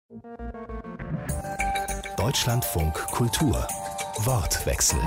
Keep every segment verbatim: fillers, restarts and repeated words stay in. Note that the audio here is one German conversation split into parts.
Deutschlandfunk Kultur. Wortwechsel.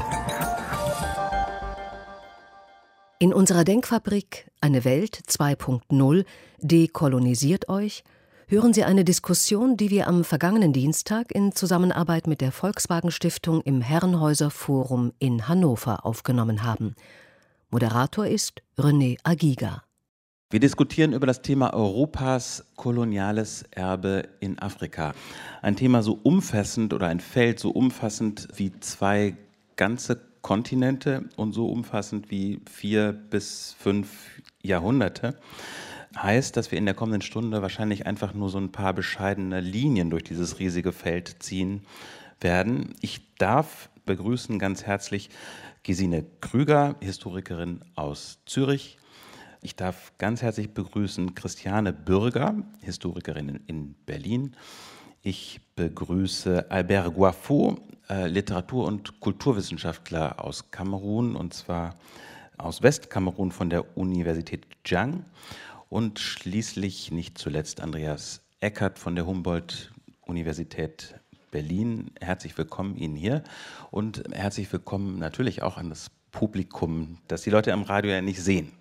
In unserer Denkfabrik Eine Welt zwei Punkt null dekolonisiert euch hören Sie eine Diskussion, die wir am vergangenen Dienstag in Zusammenarbeit mit der Volkswagen Stiftung im Herrenhäuser Forum in Hannover aufgenommen haben. Moderator ist René Agiga. Wir diskutieren über das Thema Europas koloniales Erbe in Afrika. Ein Thema so umfassend oder ein Feld so umfassend wie zwei ganze Kontinente und so umfassend wie vier bis fünf Jahrhunderte. Heißt, dass wir in der kommenden Stunde wahrscheinlich einfach nur so ein paar bescheidene Linien durch dieses riesige Feld ziehen werden. Ich darf begrüßen ganz herzlich Gesine Krüger, Historikerin aus Zürich. Ich darf ganz herzlich begrüßen Christiane Bürger, Historikerin in Berlin. Ich begrüße Albert Guafo, äh, Literatur- und Kulturwissenschaftler aus Kamerun, und zwar aus Westkamerun von der Universität Jiang. Und schließlich nicht zuletzt Andreas Eckert von der Humboldt-Universität Berlin. Herzlich willkommen Ihnen hier und herzlich willkommen natürlich auch an das Publikum, das die Leute am Radio ja nicht sehen.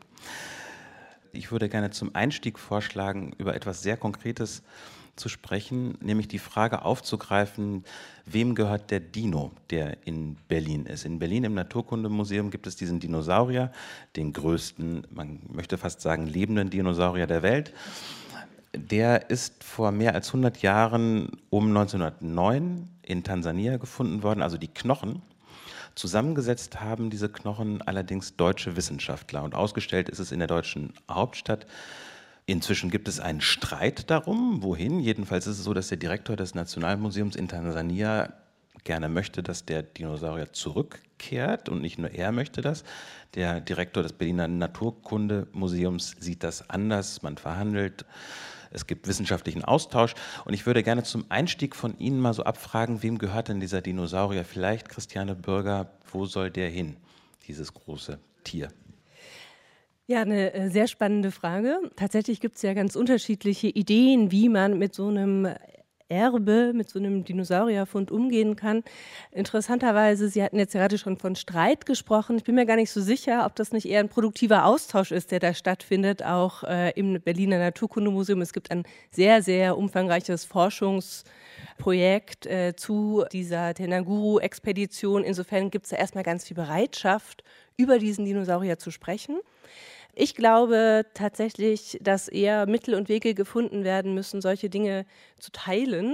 Ich würde gerne zum Einstieg vorschlagen, über etwas sehr Konkretes zu sprechen, nämlich die Frage aufzugreifen, wem gehört der Dino, der in Berlin ist. In Berlin im Naturkundemuseum gibt es diesen Dinosaurier, den größten, man möchte fast sagen, lebenden Dinosaurier der Welt. Der ist vor mehr als hundert Jahren um neunzehnhundertneun in Tansania gefunden worden, also die Knochen. Zusammengesetzt haben diese Knochen allerdings deutsche Wissenschaftler und ausgestellt ist es in der deutschen Hauptstadt. Inzwischen gibt es einen Streit darum, wohin. Jedenfalls ist es so, dass der Direktor des Nationalmuseums in Tansania gerne möchte, dass der Dinosaurier zurückkehrt, und nicht nur er möchte das. Der Direktor des Berliner Naturkundemuseums sieht das anders, man verhandelt. Es gibt wissenschaftlichen Austausch und ich würde gerne zum Einstieg von Ihnen mal so abfragen, wem gehört denn dieser Dinosaurier? Vielleicht, Christiane Bürger, wo soll der hin, dieses große Tier? Ja, eine sehr spannende Frage. Tatsächlich gibt es ja ganz unterschiedliche Ideen, wie man mit so einem Erbe, mit so einem Dinosaurierfund umgehen kann. Interessanterweise, Sie hatten jetzt gerade schon von Streit gesprochen. Ich bin mir gar nicht so sicher, ob das nicht eher ein produktiver Austausch ist, der da stattfindet, auch äh, im Berliner Naturkundemuseum. Es gibt ein sehr, sehr umfangreiches Forschungsprojekt äh, zu dieser Tenanguru-Expedition. Insofern gibt es da erstmal ganz viel Bereitschaft, über diesen Dinosaurier zu sprechen. Ich glaube tatsächlich, dass eher Mittel und Wege gefunden werden müssen, solche Dinge zu teilen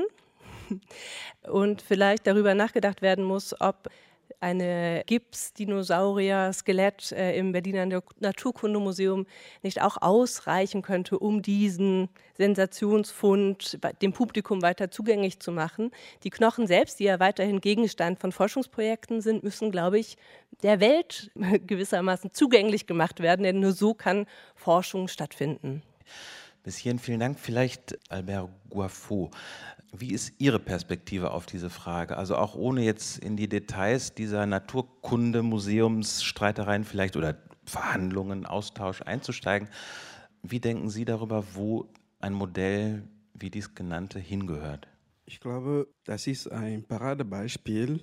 und vielleicht darüber nachgedacht werden muss, ob eine Gips-Dinosaurier-Skelett äh, im Berliner Naturkundemuseum nicht auch ausreichen könnte, um diesen Sensationsfund dem Publikum weiter zugänglich zu machen. Die Knochen selbst, die ja weiterhin Gegenstand von Forschungsprojekten sind, müssen, glaube ich, der Welt gewissermaßen zugänglich gemacht werden, denn nur so kann Forschung stattfinden. Bis hierhin vielen Dank. Vielleicht Albert Guafo. Wie ist Ihre Perspektive auf diese Frage? Also auch ohne jetzt in die Details dieser Naturkundemuseumsstreitereien vielleicht oder Verhandlungen, Austausch einzusteigen. Wie denken Sie darüber, wo ein Modell wie dies genannte hingehört? Ich glaube, das ist ein Paradebeispiel,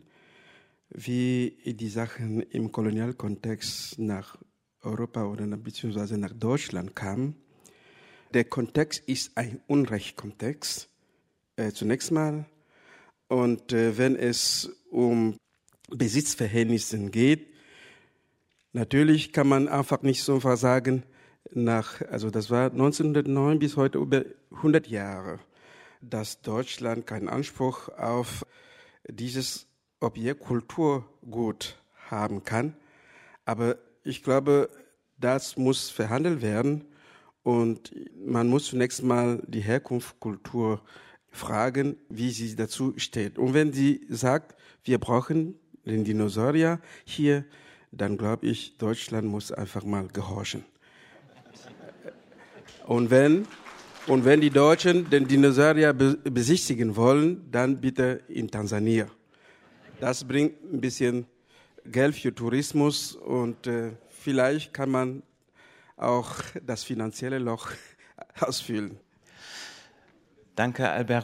wie die Sachen im Kolonialkontext nach Europa oder beziehungsweise nach Deutschland kamen. Der Kontext ist ein Unrechtskontext. Äh, zunächst mal. Und äh, wenn es um Besitzverhältnisse geht, natürlich kann man einfach nicht so einfach sagen, nach, also das war neunzehnhundertneun bis heute über hundert Jahre, dass Deutschland keinen Anspruch auf dieses Objekt Kulturgut haben kann. Aber ich glaube, das muss verhandelt werden und man muss zunächst mal die Herkunft Kultur fragen, wie sie dazu steht. Und wenn sie sagt, wir brauchen den Dinosaurier hier, dann glaube ich, Deutschland muss einfach mal gehorchen. Und wenn, und wenn die Deutschen den Dinosaurier be- besichtigen wollen, dann bitte in Tansania. Das bringt ein bisschen Geld für Tourismus und äh, vielleicht kann man auch das finanzielle Loch ausfüllen. Danke, Albert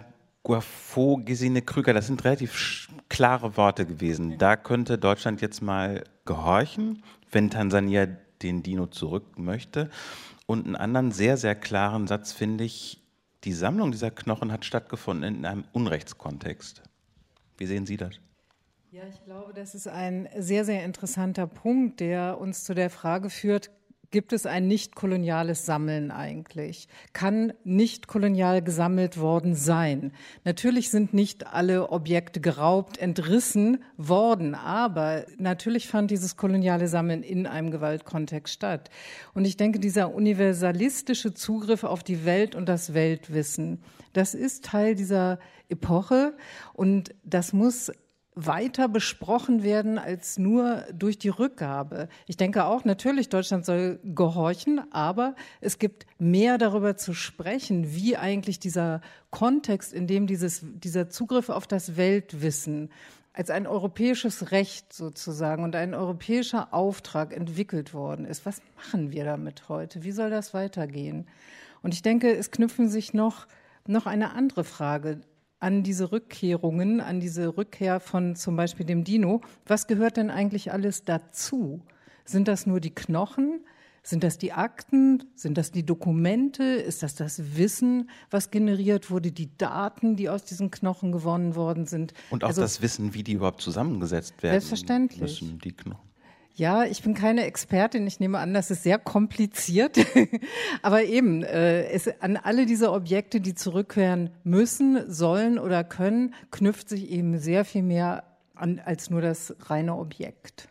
Guafo, Gesine Krüger, das sind relativ klare Worte gewesen. Da könnte Deutschland jetzt mal gehorchen, wenn Tansania den Dino zurück möchte. Und einen anderen sehr, sehr klaren Satz finde ich, die Sammlung dieser Knochen hat stattgefunden in einem Unrechtskontext. Wie sehen Sie das? Ja, ich glaube, das ist ein sehr, sehr interessanter Punkt, der uns zu der Frage führt, gibt es ein nicht-koloniales Sammeln eigentlich? Kann nicht kolonial gesammelt worden sein? Natürlich sind nicht alle Objekte geraubt, entrissen worden, aber natürlich fand dieses koloniale Sammeln in einem Gewaltkontext statt. Und ich denke, dieser universalistische Zugriff auf die Welt und das Weltwissen, das ist Teil dieser Epoche und das muss weiter besprochen werden als nur durch die Rückgabe. Ich denke auch, natürlich, Deutschland soll gehorchen, aber es gibt mehr darüber zu sprechen, wie eigentlich dieser Kontext, in dem dieses, dieser Zugriff auf das Weltwissen als ein europäisches Recht sozusagen und ein europäischer Auftrag entwickelt worden ist. Was machen wir damit heute? Wie soll das weitergehen? Und ich denke, es knüpfen sich noch, noch eine andere Frage an diese Rückkehrungen, an diese Rückkehr von zum Beispiel dem Dino. Was gehört denn eigentlich alles dazu? Sind das nur die Knochen? Sind das die Akten? Sind das die Dokumente? Ist das das Wissen, was generiert wurde? Die Daten, die aus diesen Knochen gewonnen worden sind? Und auch also, das Wissen, wie die überhaupt zusammengesetzt werden selbstverständlich. müssen, die Knochen. Ja, ich bin keine Expertin. Ich nehme an, das ist sehr kompliziert. Aber eben, äh, es, an alle diese Objekte, die zurückkehren müssen, sollen oder können, knüpft sich eben sehr viel mehr an als nur das reine Objekt.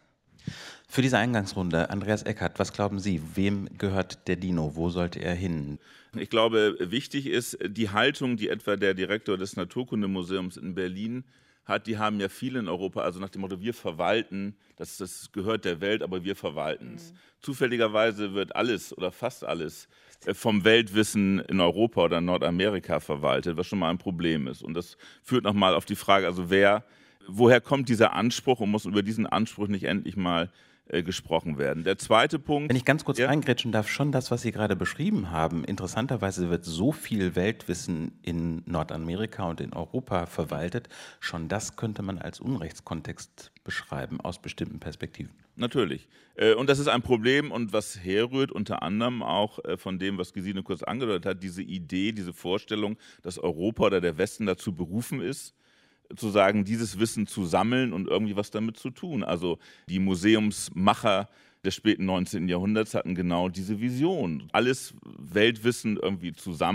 Für diese Eingangsrunde, Andreas Eckert, was glauben Sie, wem gehört der Dino? Wo sollte er hin? Ich glaube, wichtig ist die Haltung, die etwa der Direktor des Naturkundemuseums in Berlin hat, die haben ja viele in Europa, also nach dem Motto, wir verwalten, das, das gehört der Welt, aber wir verwalten es. Mhm. Zufälligerweise wird alles oder fast alles vom Weltwissen in Europa oder Nordamerika verwaltet, was schon mal ein Problem ist. Und das führt nochmal auf die Frage, also wer, woher kommt dieser Anspruch und muss über diesen Anspruch nicht endlich mal äh, gesprochen werden. Der zweite Punkt... Wenn ich ganz kurz ja? reingrätschen darf, schon das, was Sie gerade beschrieben haben. Interessanterweise wird so viel Weltwissen in Nordamerika und in Europa verwaltet. Schon das könnte man als Unrechtskontext beschreiben, aus bestimmten Perspektiven. Natürlich. Äh, und das ist ein Problem und was herrührt unter anderem auch äh, von dem, was Gesine kurz angedeutet hat, diese Idee, diese Vorstellung, dass Europa oder der Westen dazu berufen ist, zu sagen, dieses Wissen zu sammeln und irgendwie was damit zu tun. Also die Museumsmacher des späten neunzehnten Jahrhunderts hatten genau diese Vision. Alles Weltwissen irgendwie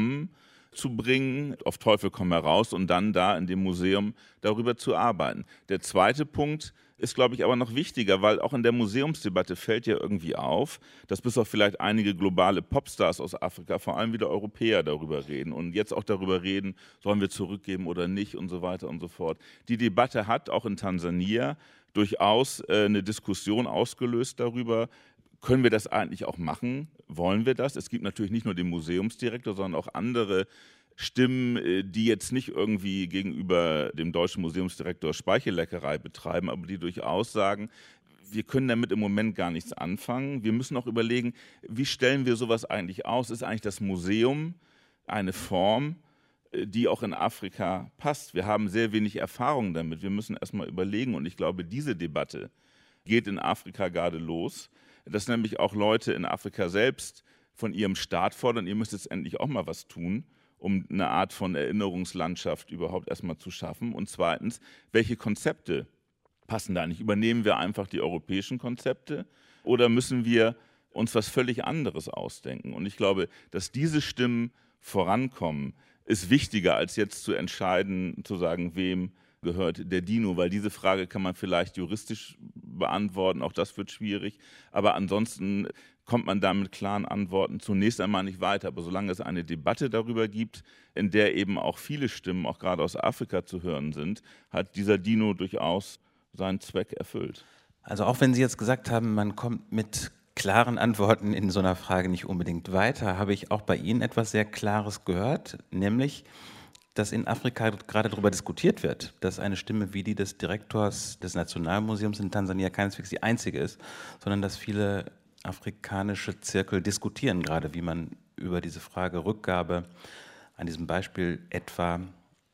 zusammenzubringen, auf Teufel komm heraus und dann da in dem Museum darüber zu arbeiten. Der zweite Punkt ist, glaube ich, aber noch wichtiger, weil auch in der Museumsdebatte fällt ja irgendwie auf, dass bis auf vielleicht einige globale Popstars aus Afrika vor allem wieder Europäer darüber reden und jetzt auch darüber reden, sollen wir zurückgeben oder nicht und so weiter und so fort. Die Debatte hat auch in Tansania durchaus äh, eine Diskussion ausgelöst darüber, können wir das eigentlich auch machen? Wollen wir das? Es gibt natürlich nicht nur den Museumsdirektor, sondern auch andere Stimmen, die jetzt nicht irgendwie gegenüber dem deutschen Museumsdirektor Speichelleckerei betreiben, aber die durchaus sagen, wir können damit im Moment gar nichts anfangen. Wir müssen auch überlegen, wie stellen wir sowas eigentlich aus? Ist eigentlich das Museum eine Form, die auch in Afrika passt? Wir haben sehr wenig Erfahrung damit. Wir müssen erstmal überlegen und ich glaube, diese Debatte geht in Afrika gerade los, dass nämlich auch Leute in Afrika selbst von ihrem Staat fordern, ihr müsst jetzt endlich auch mal was tun, um eine Art von Erinnerungslandschaft überhaupt erstmal zu schaffen. Und zweitens, welche Konzepte passen da nicht? Übernehmen wir einfach die europäischen Konzepte oder müssen wir uns was völlig anderes ausdenken? Und ich glaube, dass diese Stimmen vorankommen, ist wichtiger, als jetzt zu entscheiden, zu sagen, wem gehört der Dino, weil diese Frage kann man vielleicht juristisch beantworten, auch das wird schwierig, aber ansonsten kommt man da mit klaren Antworten zunächst einmal nicht weiter. Aber solange es eine Debatte darüber gibt, in der eben auch viele Stimmen, auch gerade aus Afrika zu hören sind, hat dieser Dino durchaus seinen Zweck erfüllt. Also auch wenn Sie jetzt gesagt haben, man kommt mit klaren Antworten in so einer Frage nicht unbedingt weiter, habe ich auch bei Ihnen etwas sehr Klares gehört, nämlich, dass in Afrika gerade darüber diskutiert wird, dass eine Stimme wie die des Direktors des Nationalmuseums in Tansania keineswegs die einzige ist, sondern dass viele afrikanische Zirkel diskutieren gerade, wie man über diese Frage Rückgabe an diesem Beispiel etwa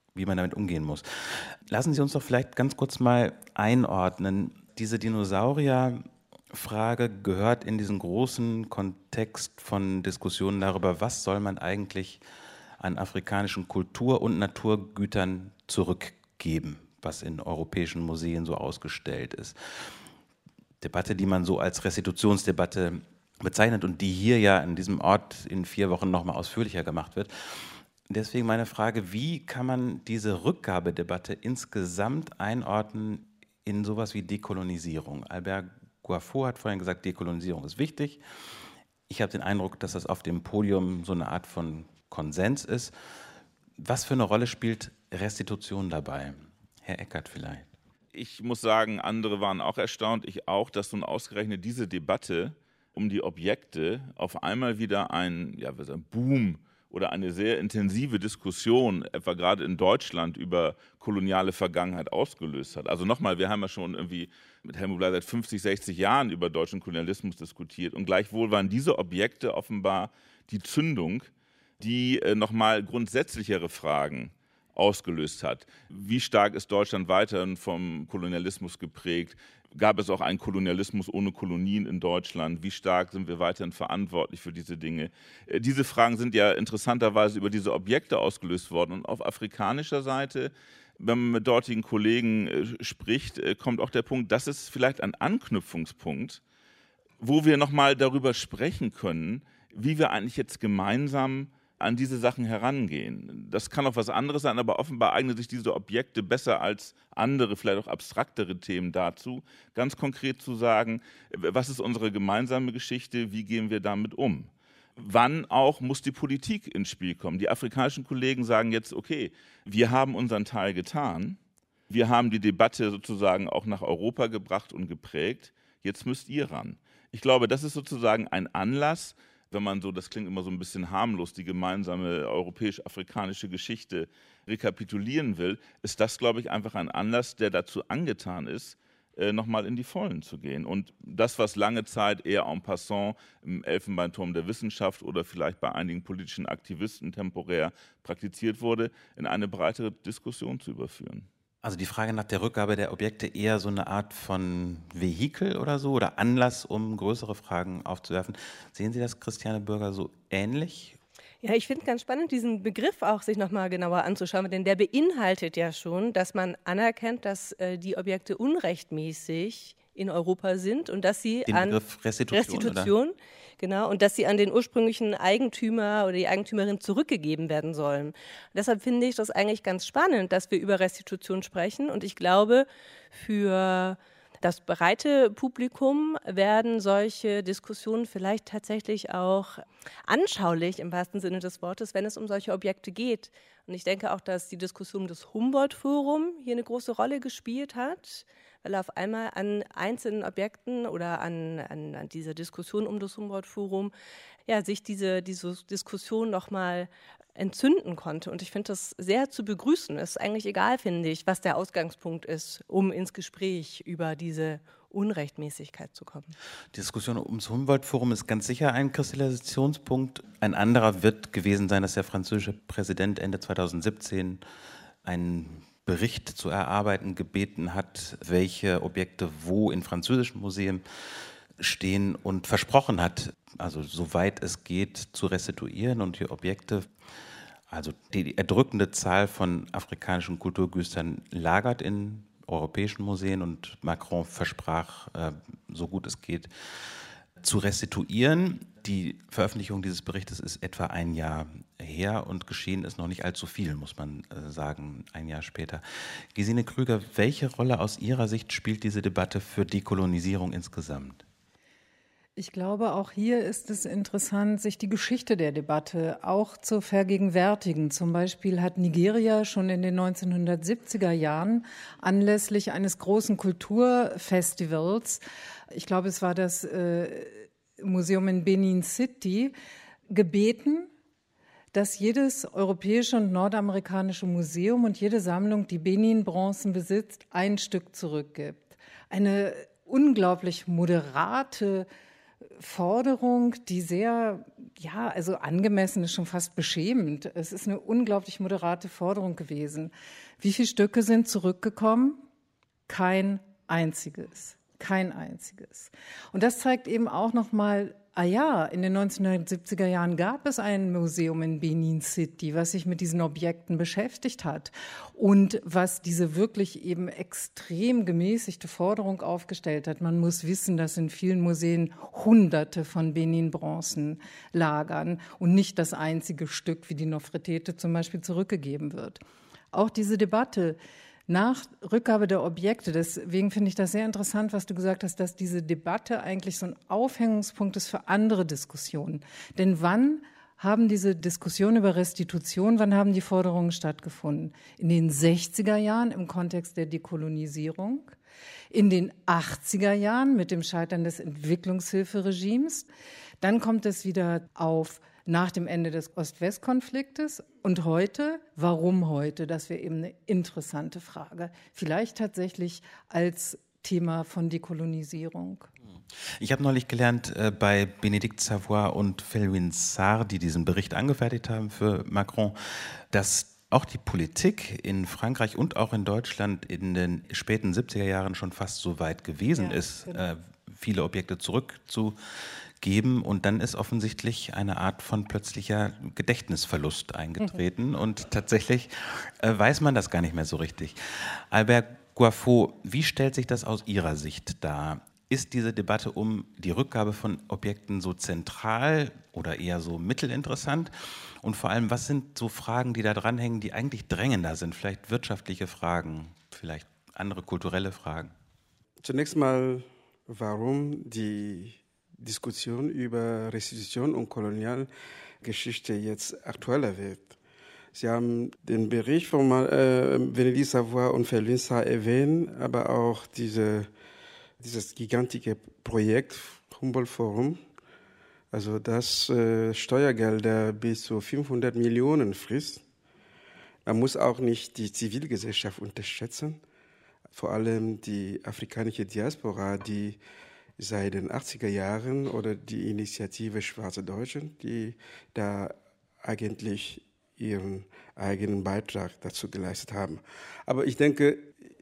wie man damit umgehen muss. Lassen Sie uns doch vielleicht ganz kurz mal einordnen. Diese Dinosaurierfrage gehört in diesen großen Kontext von Diskussionen darüber, was soll man eigentlich an afrikanischen Kultur- und Naturgütern zurückgeben, was in europäischen Museen so ausgestellt ist. Debatte, die man so als Restitutionsdebatte bezeichnet und die hier ja an diesem Ort in vier Wochen nochmal ausführlicher gemacht wird. Deswegen meine Frage, wie kann man diese Rückgabedebatte insgesamt einordnen in sowas wie Dekolonisierung? Albert Guaffour hat vorhin gesagt, Dekolonisierung ist wichtig. Ich habe den Eindruck, dass das auf dem Podium so eine Art von Konsens ist. Was für eine Rolle spielt Restitution dabei? Herr Eckert vielleicht. Ich muss sagen, andere waren auch erstaunt, ich auch, dass nun ausgerechnet diese Debatte um die Objekte auf einmal wieder ein, ja, was ein Boom oder eine sehr intensive Diskussion, etwa gerade in Deutschland, über koloniale Vergangenheit ausgelöst hat. Also nochmal, wir haben ja schon irgendwie mit Helmut Bley seit fünfzig, sechzig Jahren über deutschen Kolonialismus diskutiert und gleichwohl waren diese Objekte offenbar die Zündung, die äh, nochmal grundsätzlichere Fragen ausgelöst hat. Wie stark ist Deutschland weiterhin vom Kolonialismus geprägt? Gab es auch einen Kolonialismus ohne Kolonien in Deutschland? Wie stark sind wir weiterhin verantwortlich für diese Dinge? Äh, diese Fragen sind ja interessanterweise über diese Objekte ausgelöst worden. Und auf afrikanischer Seite, wenn man mit dortigen Kollegen äh, spricht, äh, kommt auch der Punkt, das ist vielleicht ein Anknüpfungspunkt, wo wir nochmal darüber sprechen können, wie wir eigentlich jetzt gemeinsam an diese Sachen herangehen. Das kann auch was anderes sein, aber offenbar eignen sich diese Objekte besser als andere, vielleicht auch abstraktere Themen dazu, ganz konkret zu sagen, was ist unsere gemeinsame Geschichte, wie gehen wir damit um? Wann auch muss die Politik ins Spiel kommen? Die afrikanischen Kollegen sagen jetzt, okay, wir haben unseren Teil getan, wir haben die Debatte sozusagen auch nach Europa gebracht und geprägt, jetzt müsst ihr ran. Ich glaube, das ist sozusagen ein Anlass, wenn man so, das klingt immer so ein bisschen harmlos, die gemeinsame europäisch-afrikanische Geschichte rekapitulieren will, ist das, glaube ich, einfach ein Anlass, der dazu angetan ist, äh, nochmal in die Vollen zu gehen. Und das, was lange Zeit eher en passant im Elfenbeinturm der Wissenschaft oder vielleicht bei einigen politischen Aktivisten temporär praktiziert wurde, in eine breitere Diskussion zu überführen. Also die Frage nach der Rückgabe der Objekte eher so eine Art von Vehikel oder so oder Anlass, um größere Fragen aufzuwerfen. Sehen Sie das, Christiane Bürger, so ähnlich? Ja, ich finde es ganz spannend, diesen Begriff auch sich nochmal genauer anzuschauen, denn der beinhaltet ja schon, dass man anerkennt, dass äh, die Objekte unrechtmäßig in Europa sind und dass sie den an Begriff Restitution, Restitution, oder? Genau, und dass sie an den ursprünglichen Eigentümer oder die Eigentümerin zurückgegeben werden sollen. Und deshalb finde ich das eigentlich ganz spannend, dass wir über Restitution sprechen. Und ich glaube, für das breite Publikum werden solche Diskussionen vielleicht tatsächlich auch anschaulich im wahrsten Sinne des Wortes, wenn es um solche Objekte geht. Und ich denke auch, dass die Diskussion des Humboldt-Forum hier eine große Rolle gespielt hat, weil auf einmal an einzelnen Objekten oder an, an, an dieser Diskussion um das Humboldt-Forum ja, sich diese, diese Diskussion nochmal entzünden konnte. Und ich finde das sehr zu begrüßen. Es ist eigentlich egal, finde ich, was der Ausgangspunkt ist, um ins Gespräch über diese Unrechtmäßigkeit zu kommen. Die Diskussion ums Humboldt-Forum ist ganz sicher ein Kristallisationspunkt. Ein anderer wird gewesen sein, dass der französische Präsident Ende zweitausendsiebzehn einen Bericht zu erarbeiten gebeten hat, welche Objekte wo in französischen Museen stehen und versprochen hat, also soweit es geht, zu restituieren und die Objekte, also die erdrückende Zahl von afrikanischen Kulturgütern lagert in europäischen Museen und Macron versprach, so gut es geht, zu restituieren. Die Veröffentlichung dieses Berichtes ist etwa ein Jahr her und geschehen ist noch nicht allzu viel, muss man sagen, ein Jahr später. Gesine Krüger, welche Rolle aus Ihrer Sicht spielt diese Debatte für Dekolonisierung insgesamt? Ich glaube, auch hier ist es interessant, sich die Geschichte der Debatte auch zu vergegenwärtigen. Zum Beispiel hat Nigeria schon in den neunzehnhundertsiebziger Jahren anlässlich eines großen Kulturfestivals, ich glaube, es war das äh, Museum in Benin City, gebeten, dass jedes europäische und nordamerikanische Museum und jede Sammlung, die Benin-Bronzen besitzt, ein Stück zurückgibt. Eine unglaublich moderate Forderung, die sehr, ja, also angemessen ist schon fast beschämend. Es ist eine unglaublich moderate Forderung gewesen. Wie viele Stücke sind zurückgekommen? Kein einziges. Kein einziges. Und das zeigt eben auch nochmal, ah ja, in den neunzehnhundertsiebziger Jahren gab es ein Museum in Benin City, was sich mit diesen Objekten beschäftigt hat und was diese wirklich eben extrem gemäßigte Forderung aufgestellt hat. Man muss wissen, dass in vielen Museen Hunderte von Benin-Bronzen lagern und nicht das einzige Stück wie die Nofretete zum Beispiel zurückgegeben wird. Auch diese Debatte nach Rückgabe der Objekte, deswegen finde ich das sehr interessant, was du gesagt hast, dass diese Debatte eigentlich so ein Aufhängungspunkt ist für andere Diskussionen. Denn wann haben diese Diskussionen über Restitution, wann haben die Forderungen stattgefunden? In den sechziger Jahren im Kontext der Dekolonisierung, in den achtziger Jahren mit dem Scheitern des Entwicklungshilferegimes, dann kommt es wieder auf nach dem Ende des Ost-West-Konfliktes. Und heute, warum heute? Das wäre eben eine interessante Frage. Vielleicht tatsächlich als Thema von Dekolonisierung. Ich habe neulich gelernt äh, bei Bénédicte Savoy und Felwine Sarr, die diesen Bericht angefertigt haben für Macron, dass auch die Politik in Frankreich und auch in Deutschland in den späten siebziger Jahren schon fast so weit gewesen ja, ist, genau. äh, viele Objekte zurückzugeben. Geben und dann ist offensichtlich eine Art von plötzlicher Gedächtnisverlust eingetreten mhm. und tatsächlich äh, weiß man das gar nicht mehr so richtig. Albert Goiffot, wie stellt sich das aus Ihrer Sicht dar? Ist diese Debatte um die Rückgabe von Objekten so zentral oder eher so mittelinteressant? Und vor allem, was sind so Fragen, die da dranhängen, die eigentlich drängender sind? Vielleicht wirtschaftliche Fragen, vielleicht andere kulturelle Fragen? Zunächst mal, warum die Diskussion über Restitution und Kolonialgeschichte jetzt aktueller wird. Sie haben den Bericht von äh, Bénédicte Savoy und Felwine Sarr erwähnt, aber auch diese, dieses gigantische Projekt Humboldt Forum, also das äh, Steuergelder bis zu fünfhundert Millionen frisst. Man muss auch nicht die Zivilgesellschaft unterschätzen, vor allem die afrikanische Diaspora, die seit den achtziger Jahren oder die Initiative Schwarze Deutschen, die da eigentlich ihren eigenen Beitrag dazu geleistet haben. Aber ich denke,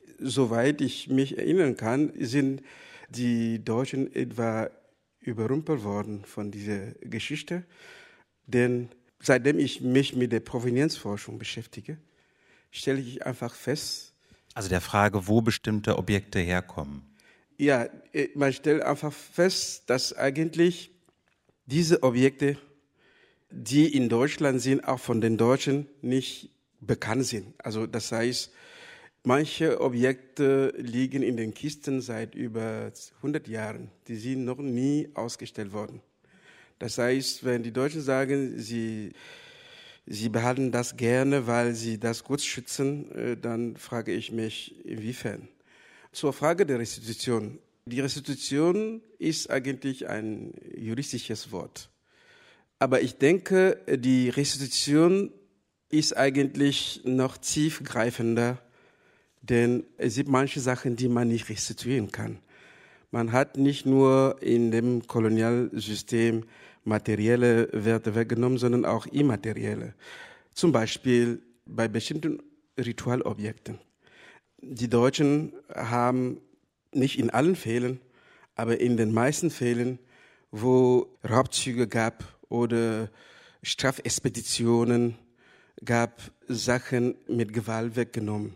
soweit ich mich erinnern kann, sind die Deutschen etwa überrumpelt worden von dieser Geschichte. Denn seitdem ich mich mit der Provenienzforschung beschäftige, stelle ich einfach fest. Also der Frage, wo bestimmte Objekte herkommen. Ja, man stellt einfach fest, dass eigentlich diese Objekte, die in Deutschland sind, auch von den Deutschen nicht bekannt sind. Also das heißt, manche Objekte liegen in den Kisten seit über hundert Jahren. Die sind noch nie ausgestellt worden. Das heißt, wenn die Deutschen sagen, sie, sie behalten das gerne, weil sie das gut schützen, dann frage ich mich, inwiefern. Zur Frage der Restitution. Die Restitution ist eigentlich ein juristisches Wort. Aber ich denke, die Restitution ist eigentlich noch tiefgreifender, denn es gibt manche Sachen, die man nicht restituieren kann. Man hat nicht nur in dem Kolonialsystem materielle Werte weggenommen, sondern auch immaterielle. Zum Beispiel bei bestimmten Ritualobjekten. Die Deutschen haben nicht in allen Fällen, aber in den meisten Fällen, wo Raubzüge gab oder Strafexpeditionen gab, Sachen mit Gewalt weggenommen.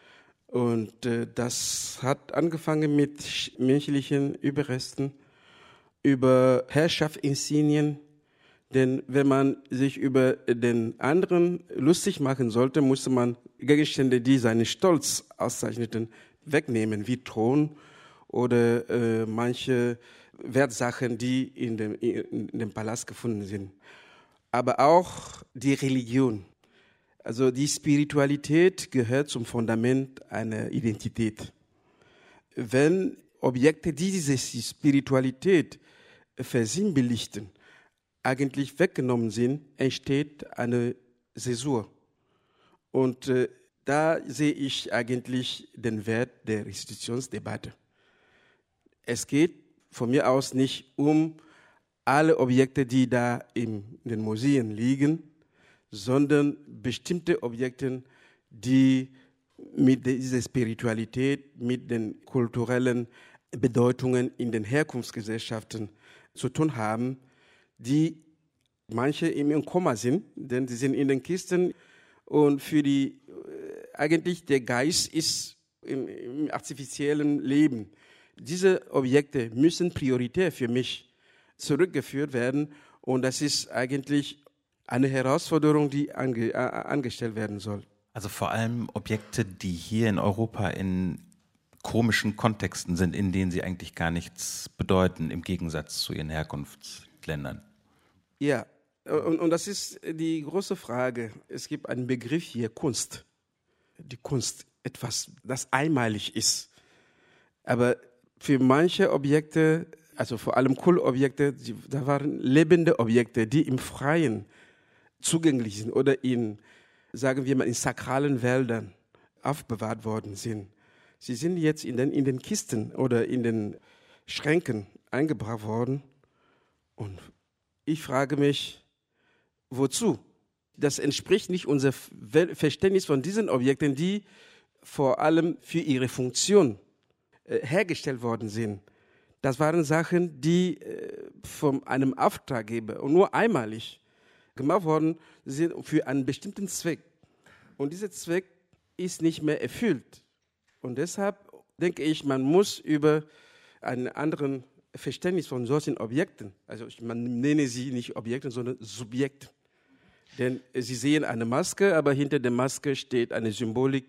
Und äh, das hat angefangen mit menschlichen Überresten, über Herrschaftsinsignien. Denn wenn man sich über den anderen lustig machen sollte, musste man Gegenstände, die seinen Stolz auszeichneten, wegnehmen, wie Thron oder äh, manche Wertsachen, die in dem, in dem Palast gefunden sind. Aber auch die Religion. Also die Spiritualität gehört zum Fundament einer Identität. Wenn Objekte, die diese Spiritualität versinnbildlichen, eigentlich weggenommen sind, entsteht eine Zäsur. Und äh, da sehe ich eigentlich den Wert der Restitutionsdebatte. Es geht von mir aus nicht um alle Objekte, die da in den Museen liegen, sondern bestimmte Objekte, die mit dieser Spiritualität, mit den kulturellen Bedeutungen in den Herkunftsgesellschaften zu tun haben, die manche im Koma sind, denn sie sind in den Kisten und für die, eigentlich der Geist ist im, im artifiziellen Leben. Diese Objekte müssen prioritär für mich zurückgeführt werden und das ist eigentlich eine Herausforderung, die ange, äh, angestellt werden soll. Also vor allem Objekte, die hier in Europa in komischen Kontexten sind, in denen sie eigentlich gar nichts bedeuten, im Gegensatz zu ihren Herkunftsländern. Ja, und, und das ist die große Frage. Es gibt einen Begriff hier, Kunst. Die Kunst, etwas, das einmalig ist. Aber für manche Objekte, also vor allem Kultobjekte, da waren lebende Objekte, die im Freien zugänglich sind oder in, sagen wir mal, in sakralen Wäldern aufbewahrt worden sind. Sie sind jetzt in den, in den Kisten oder in den Schränken eingebracht worden. Und ich frage mich, wozu? Das entspricht nicht unserem Verständnis von diesen Objekten, die vor allem für ihre Funktion äh, hergestellt worden sind. Das waren Sachen, die äh, von einem Auftraggeber und nur einmalig gemacht worden sind für einen bestimmten Zweck. Und dieser Zweck ist nicht mehr erfüllt. Und deshalb denke ich, man muss über einen anderen Verständnis von solchen Objekten, also man nenne sie nicht Objekte, sondern Subjekte. Denn sie sehen eine Maske, aber hinter der Maske steht eine Symbolik,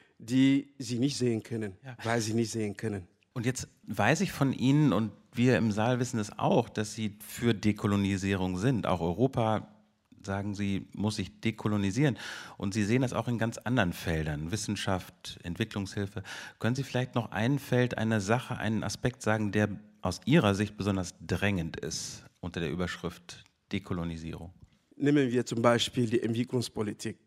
die sie nicht sehen können, ja. weil sie nicht sehen können. Und jetzt weiß ich von Ihnen, und wir im Saal wissen es auch, dass Sie für Dekolonisierung sind. Auch Europa, sagen Sie, muss sich dekolonisieren. Und Sie sehen das auch in ganz anderen Feldern, Wissenschaft, Entwicklungshilfe. Können Sie vielleicht noch ein Feld, eine Sache, einen Aspekt sagen, der aus Ihrer Sicht besonders drängend ist unter der Überschrift Dekolonisierung? Nehmen wir zum Beispiel die Entwicklungspolitik.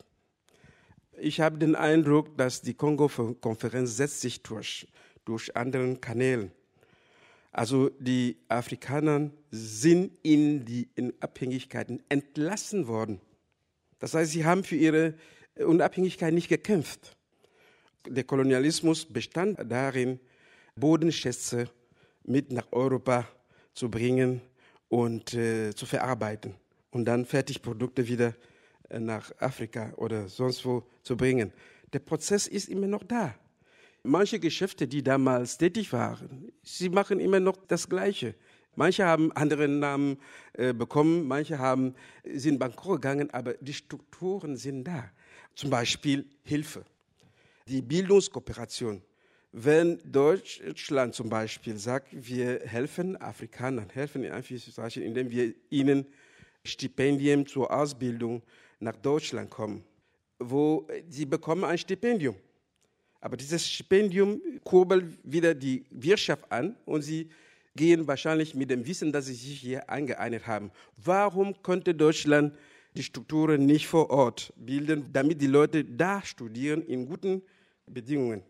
Ich habe den Eindruck, dass die Kongo-Konferenz setzt sich durch, durch andere Kanäle. Also die Afrikaner sind in die in Abhängigkeiten entlassen worden. Das heißt, sie haben für ihre Unabhängigkeit nicht gekämpft. Der Kolonialismus bestand darin, Bodenschätze mit nach Europa zu bringen und äh, zu verarbeiten und dann Fertigprodukte wieder äh, nach Afrika oder sonst wo zu bringen. Der Prozess ist immer noch da. Manche Geschäfte, die damals tätig waren, sie machen immer noch das Gleiche. Manche haben andere Namen äh, bekommen, manche haben, sind bankrott gegangen, aber die Strukturen sind da. Zum Beispiel Hilfe, die Bildungskooperation. Wenn Deutschland zum Beispiel sagt, wir helfen Afrikanern, helfen in Anführungszeichen, indem wir ihnen Stipendien zur Ausbildung nach Deutschland kommen, wo sie bekommen ein Stipendium. Aber dieses Stipendium kurbelt wieder die Wirtschaft an und sie gehen wahrscheinlich mit dem Wissen, dass sie sich hier eingeeinigt haben. Warum könnte Deutschland die Strukturen nicht vor Ort bilden, damit die Leute da studieren in guten Bedingungen?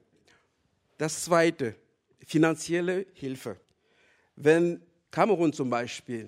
Das Zweite, finanzielle Hilfe. Wenn Kamerun zum Beispiel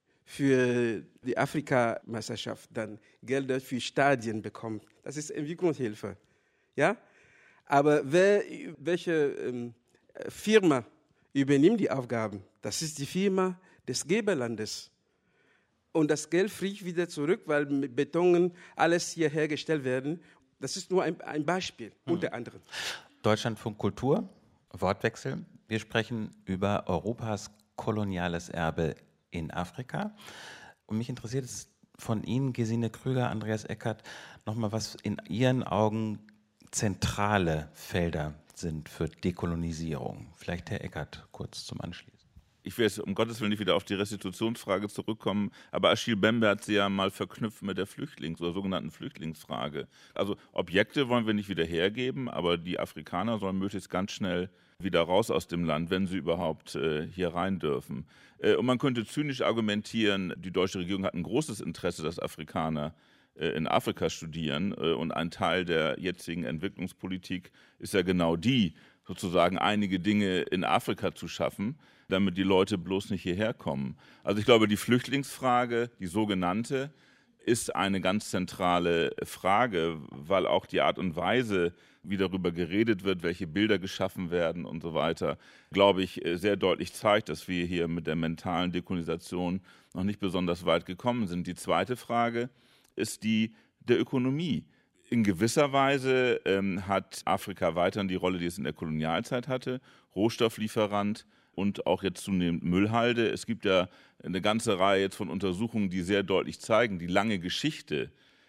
für die Afrikameisterschaft dann Gelder für Stadien bekommt, das ist Entwicklungshilfe. Ja? Aber wer, welche ähm, Firma übernimmt die Aufgaben? Das ist die Firma des Geberlandes. Und das Geld fliegt wieder zurück, weil mit Beton alles hier hergestellt werden. Das ist nur ein, ein Beispiel, mhm. unter anderem. Deutschlandfunk Kultur, Wortwechsel. Wir sprechen über Europas koloniales Erbe in Afrika. Und mich interessiert es von Ihnen, Gesine Krüger, Andreas Eckert, nochmal, was in Ihren Augen zentrale Felder sind für Dekolonisierung. Vielleicht Herr Eckert kurz zum Anschließen. Ich will jetzt um Gottes Willen nicht wieder auf die Restitutionsfrage zurückkommen, aber Achille Mbembe hat sie ja mal verknüpft mit der Flüchtlings- oder sogenannten Flüchtlingsfrage. Also Objekte wollen wir nicht wieder hergeben, aber die Afrikaner sollen möglichst ganz schnell wieder raus aus dem Land, wenn sie überhaupt äh, hier rein dürfen. Äh, und man könnte zynisch argumentieren, die deutsche Regierung hat ein großes Interesse, dass Afrikaner äh, in Afrika studieren. Äh, und ein Teil der jetzigen Entwicklungspolitik ist ja genau die, sozusagen einige Dinge in Afrika zu schaffen, damit die Leute bloß nicht hierher kommen. Also ich glaube, die Flüchtlingsfrage, die sogenannte, ist eine ganz zentrale Frage, weil auch die Art und Weise, wie darüber geredet wird, welche Bilder geschaffen werden und so weiter, glaube ich, sehr deutlich zeigt, dass wir hier mit der mentalen Dekolonisation noch nicht besonders weit gekommen sind. Die zweite Frage ist die der Ökonomie. In gewisser Weise ähm, hat Afrika weiterhin die Rolle, die es in der Kolonialzeit hatte, Rohstofflieferant und auch jetzt zunehmend Müllhalde. Es gibt ja eine ganze Reihe jetzt von Untersuchungen, die sehr deutlich zeigen, die lange Geschichte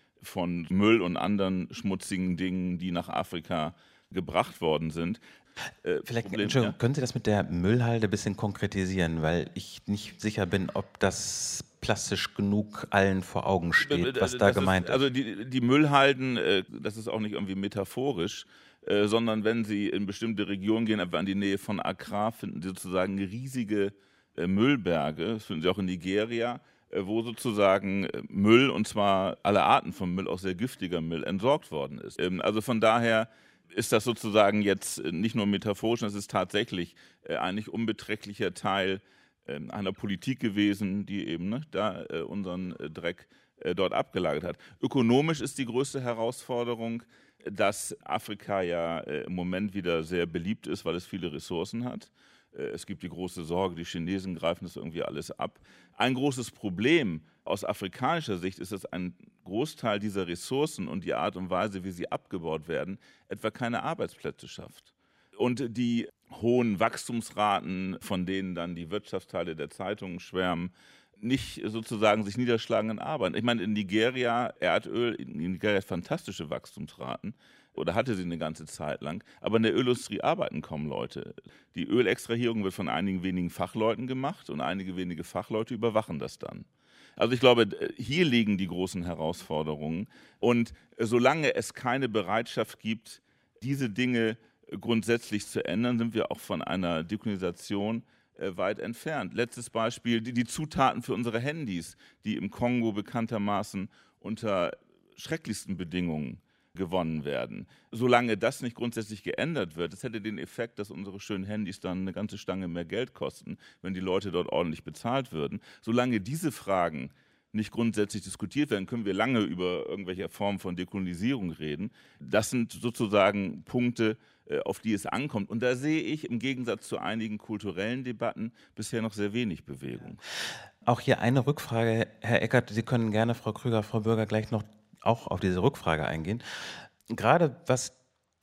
von Müll und anderen schmutzigen Dingen, die nach Afrika gebracht worden sind. Äh, Vielleicht Problem, ja. Können Sie das mit der Müllhalde ein bisschen konkretisieren, weil ich nicht sicher bin, ob das plastisch genug allen vor Augen steht, was da das gemeint ist. Also die, die Müllhalden, äh, das ist auch nicht irgendwie metaphorisch, äh, sondern wenn Sie in bestimmte Regionen gehen, etwa in die Nähe von Accra, finden Sie sozusagen riesige äh, Müllberge, das finden Sie auch in Nigeria, äh, wo sozusagen Müll, und zwar alle Arten von Müll, auch sehr giftiger Müll, entsorgt worden ist. Ähm, also von daher ist das sozusagen jetzt nicht nur metaphorisch, das ist tatsächlich äh, ein nicht unbeträchtlicher Teil äh, einer Politik gewesen, die eben ne, da äh, unseren äh, Dreck äh, dort abgelagert hat. Ökonomisch ist die größte Herausforderung, dass Afrika ja äh, im Moment wieder sehr beliebt ist, weil es viele Ressourcen hat. Äh, es gibt die große Sorge, die Chinesen greifen das irgendwie alles ab. Ein großes Problem aus afrikanischer Sicht ist, dass ein Großteil dieser Ressourcen und die Art und Weise, wie sie abgebaut werden, etwa keine Arbeitsplätze schafft. Und die hohen Wachstumsraten, von denen dann die Wirtschaftsteile der Zeitungen schwärmen, nicht sozusagen sich niederschlagen in Arbeit. Ich meine, in Nigeria, Erdöl, in Nigeria hat fantastische Wachstumsraten oder hatte sie eine ganze Zeit lang, aber in der Ölindustrie arbeiten kaum Leute. Die Ölextrahierung wird von einigen wenigen Fachleuten gemacht und einige wenige Fachleute überwachen das dann. Also ich glaube, hier liegen die großen Herausforderungen. Und solange es keine Bereitschaft gibt, diese Dinge grundsätzlich zu ändern, sind wir auch von einer Dekolonisation weit entfernt. Letztes Beispiel, die, die Zutaten für unsere Handys, die im Kongo bekanntermaßen unter schrecklichsten Bedingungen gewonnen werden. Solange das nicht grundsätzlich geändert wird, das hätte den Effekt, dass unsere schönen Handys dann eine ganze Stange mehr Geld kosten, wenn die Leute dort ordentlich bezahlt würden. Solange diese Fragen nicht grundsätzlich diskutiert werden, können wir lange über irgendwelche Formen von Dekolonisierung reden. Das sind sozusagen Punkte, auf die es ankommt. Und da sehe ich im Gegensatz zu einigen kulturellen Debatten bisher noch sehr wenig Bewegung. Auch hier eine Rückfrage, Herr Eckert, Sie können gerne, Frau Krüger, Frau Bürger, gleich noch auch auf diese Rückfrage eingehen. Gerade was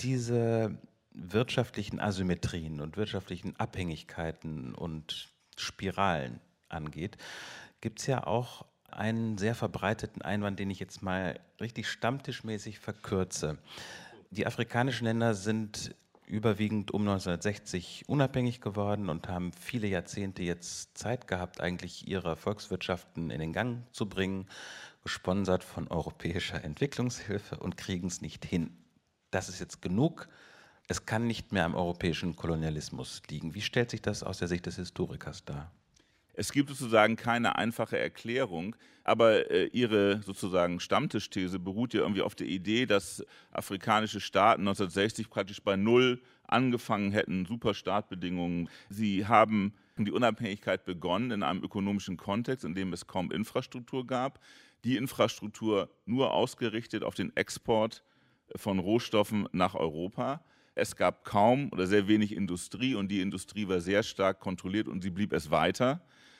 diese wirtschaftlichen Asymmetrien und wirtschaftlichen Abhängigkeiten und Spiralen angeht, gibt es ja auch einen sehr verbreiteten Einwand, den ich jetzt mal richtig stammtischmäßig verkürze. Die afrikanischen Länder sind überwiegend um neunzehnhundertsechzig unabhängig geworden und haben viele Jahrzehnte jetzt Zeit gehabt, eigentlich ihre Volkswirtschaften in den Gang zu bringen, gesponsert von europäischer Entwicklungshilfe, und kriegen es nicht hin. Das ist jetzt genug. Es kann nicht mehr am europäischen Kolonialismus liegen. Wie stellt sich das aus der Sicht des Historikers dar? Es gibt sozusagen keine einfache Erklärung, aber äh, Ihre sozusagen Stammtischthese beruht ja irgendwie auf der Idee, dass afrikanische Staaten neunzehnhundertsechzig praktisch bei Null angefangen hätten, super Startbedingungen. Sie haben die Unabhängigkeit begonnen in einem ökonomischen Kontext, in dem es kaum Infrastruktur gab. Die Infrastruktur nur ausgerichtet auf den Export von Rohstoffen nach Europa. Es gab kaum oder sehr wenig Industrie, und die Industrie war sehr stark kontrolliert, und sie blieb es weiter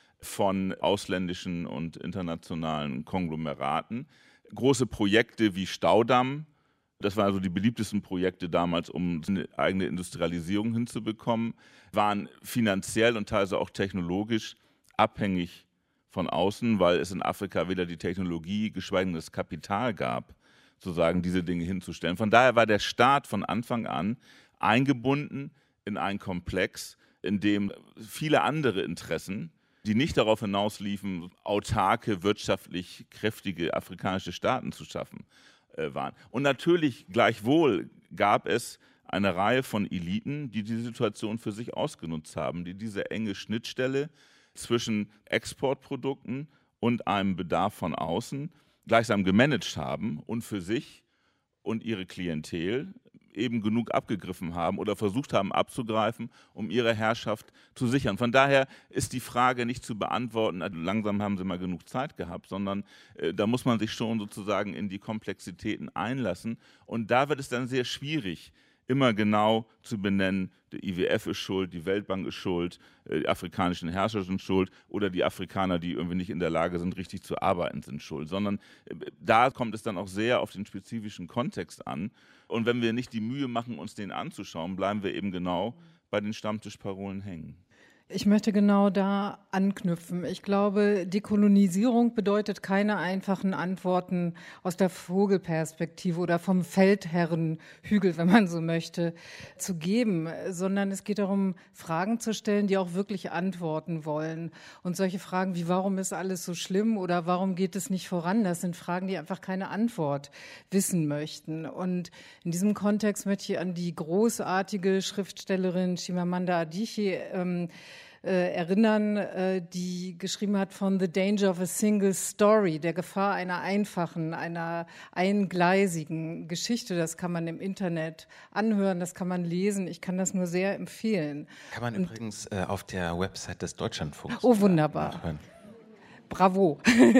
von ausländischen und internationalen Konglomeraten. Große Projekte wie Staudamm, das waren also die beliebtesten Projekte damals, um eine eigene Industrialisierung hinzubekommen, waren finanziell und teilweise auch technologisch abhängig von außen, weil es in Afrika weder die Technologie, geschweige denn das Kapital gab, sozusagen diese Dinge hinzustellen. Von daher war der Staat von Anfang an eingebunden in einen Komplex, in dem viele andere Interessen, die nicht darauf hinausliefen, autarke, wirtschaftlich kräftige afrikanische Staaten zu schaffen, äh, waren. Und natürlich gleichwohl gab es eine Reihe von Eliten, die die Situation für sich ausgenutzt haben, die diese enge Schnittstelle zwischen Exportprodukten und einem Bedarf von außen gleichsam gemanagt haben und für sich und ihre Klientel eben genug abgegriffen haben oder versucht haben abzugreifen, um ihre Herrschaft zu sichern. Von daher ist die Frage nicht zu beantworten, also langsam haben sie mal genug Zeit gehabt, sondern äh, da muss man sich schon sozusagen in die Komplexitäten einlassen. Und da wird es dann sehr schwierig, immer genau zu benennen, der I W F ist schuld, die Weltbank ist schuld, die afrikanischen Herrscher sind schuld oder die Afrikaner, die irgendwie nicht in der Lage sind, richtig zu arbeiten, sind schuld. Sondern da kommt es dann auch sehr auf den spezifischen Kontext an. Und wenn wir nicht die Mühe machen, uns den anzuschauen, bleiben wir eben genau bei den Stammtischparolen hängen. Ich möchte genau da anknüpfen. Ich glaube, Dekolonisierung bedeutet keine einfachen Antworten aus der Vogelperspektive oder vom Feldherrenhügel, wenn man so möchte, zu geben, sondern es geht darum, Fragen zu stellen, die auch wirklich antworten wollen. Und solche Fragen wie, warum ist alles so schlimm oder warum geht es nicht voran, das sind Fragen, die einfach keine Antwort wissen möchten. Und in diesem Kontext möchte ich an die großartige Schriftstellerin Chimamanda Adichie ähm, Äh, erinnern, äh, die geschrieben hat von The Danger of a Single Story, der Gefahr einer einfachen, einer eingleisigen Geschichte. Das kann man im Internet anhören, das kann man lesen. Ich kann das nur sehr empfehlen. Kann man Und, übrigens äh, auf der Website des Deutschlandfunks. Oh, wunderbar. Nachhören. Bravo.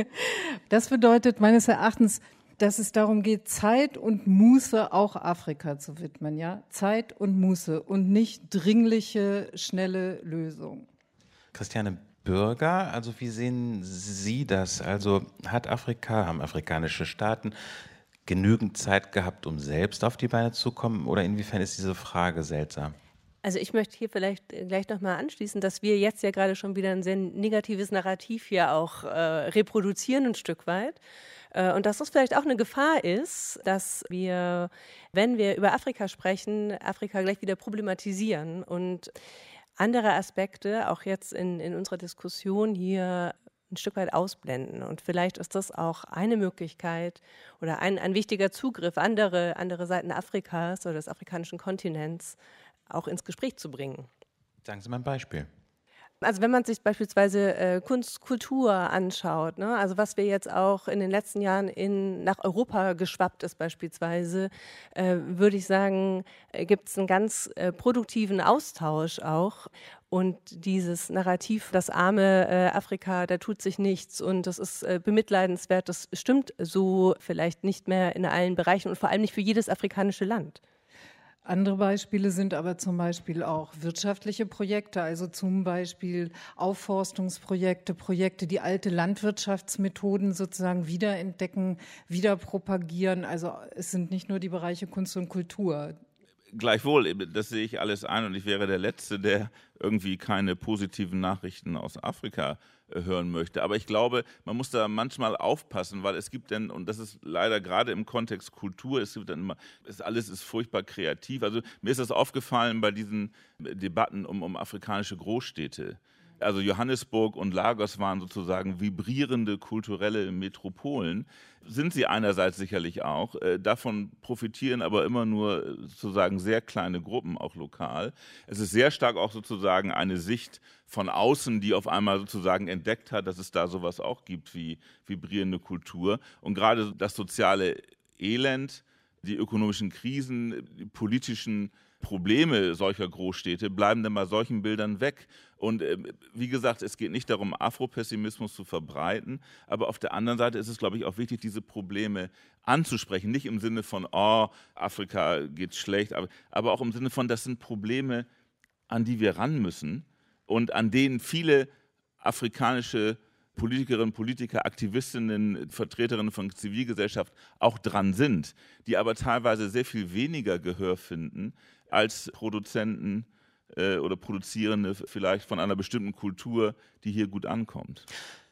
Das bedeutet meines Erachtens, dass es darum geht, Zeit und Muße auch Afrika zu widmen, ja? Zeit und Muße und nicht dringliche, schnelle Lösungen. Christiane Bürger, also wie sehen Sie das? Also hat Afrika, haben afrikanische Staaten genügend Zeit gehabt, um selbst auf die Beine zu kommen? Oder inwiefern ist diese Frage seltsam? Also ich möchte hier vielleicht gleich nochmal anschließen, dass wir jetzt ja gerade schon wieder ein sehr negatives Narrativ hier auch äh, reproduzieren, ein Stück weit. Äh, und dass das vielleicht auch eine Gefahr ist, dass wir, wenn wir über Afrika sprechen, Afrika gleich wieder problematisieren und andere Aspekte auch jetzt in, in unserer Diskussion hier ein Stück weit ausblenden. Und vielleicht ist das auch eine Möglichkeit oder ein, ein wichtiger Zugriff, andere, andere Seiten Afrikas oder des afrikanischen Kontinents auch ins Gespräch zu bringen. Sagen Sie mal ein Beispiel. Also wenn man sich beispielsweise äh, Kunst, Kultur anschaut, ne? Also was wir jetzt auch in den letzten Jahren in, nach Europa geschwappt ist beispielsweise, äh, würde ich sagen, äh, gibt es einen ganz äh, produktiven Austausch auch. Und dieses Narrativ, das arme äh, Afrika, da tut sich nichts und das ist äh, bemitleidenswert, das stimmt so vielleicht nicht mehr in allen Bereichen und vor allem nicht für jedes afrikanische Land. Andere Beispiele sind aber zum Beispiel auch wirtschaftliche Projekte, also zum Beispiel Aufforstungsprojekte, Projekte, die alte Landwirtschaftsmethoden sozusagen wiederentdecken, wieder propagieren. Also es sind nicht nur die Bereiche Kunst und Kultur. Gleichwohl, das sehe ich alles ein und ich wäre der Letzte, der irgendwie keine positiven Nachrichten aus Afrika hören möchte. Aber ich glaube, man muss da manchmal aufpassen, weil es gibt dann, und das ist leider gerade im Kontext Kultur, es gibt dann immer, es alles ist furchtbar kreativ. Also mir ist das aufgefallen bei diesen Debatten um, um afrikanische Großstädte. Also Johannesburg und Lagos waren sozusagen vibrierende kulturelle Metropolen. Sind sie einerseits sicherlich auch. Äh, davon profitieren aber immer nur äh, sozusagen sehr kleine Gruppen, auch lokal. Es ist sehr stark auch sozusagen eine Sicht von außen, die auf einmal sozusagen entdeckt hat, dass es da sowas auch gibt wie vibrierende Kultur. Und gerade das soziale Elend, die ökonomischen Krisen, die politischen Probleme solcher Großstädte bleiben dann bei solchen Bildern weg. Und äh, wie gesagt, es geht nicht darum, Afropessimismus zu verbreiten, aber auf der anderen Seite ist es, glaube ich, auch wichtig, diese Probleme anzusprechen. Nicht im Sinne von, oh, Afrika geht schlecht, aber, aber auch im Sinne von, das sind Probleme, an die wir ran müssen und an denen viele afrikanische Politikerinnen, Politiker, Aktivistinnen, Vertreterinnen von Zivilgesellschaft auch dran sind, die aber teilweise sehr viel weniger Gehör finden als Produzenten äh, oder Produzierende vielleicht von einer bestimmten Kultur, die hier gut ankommt.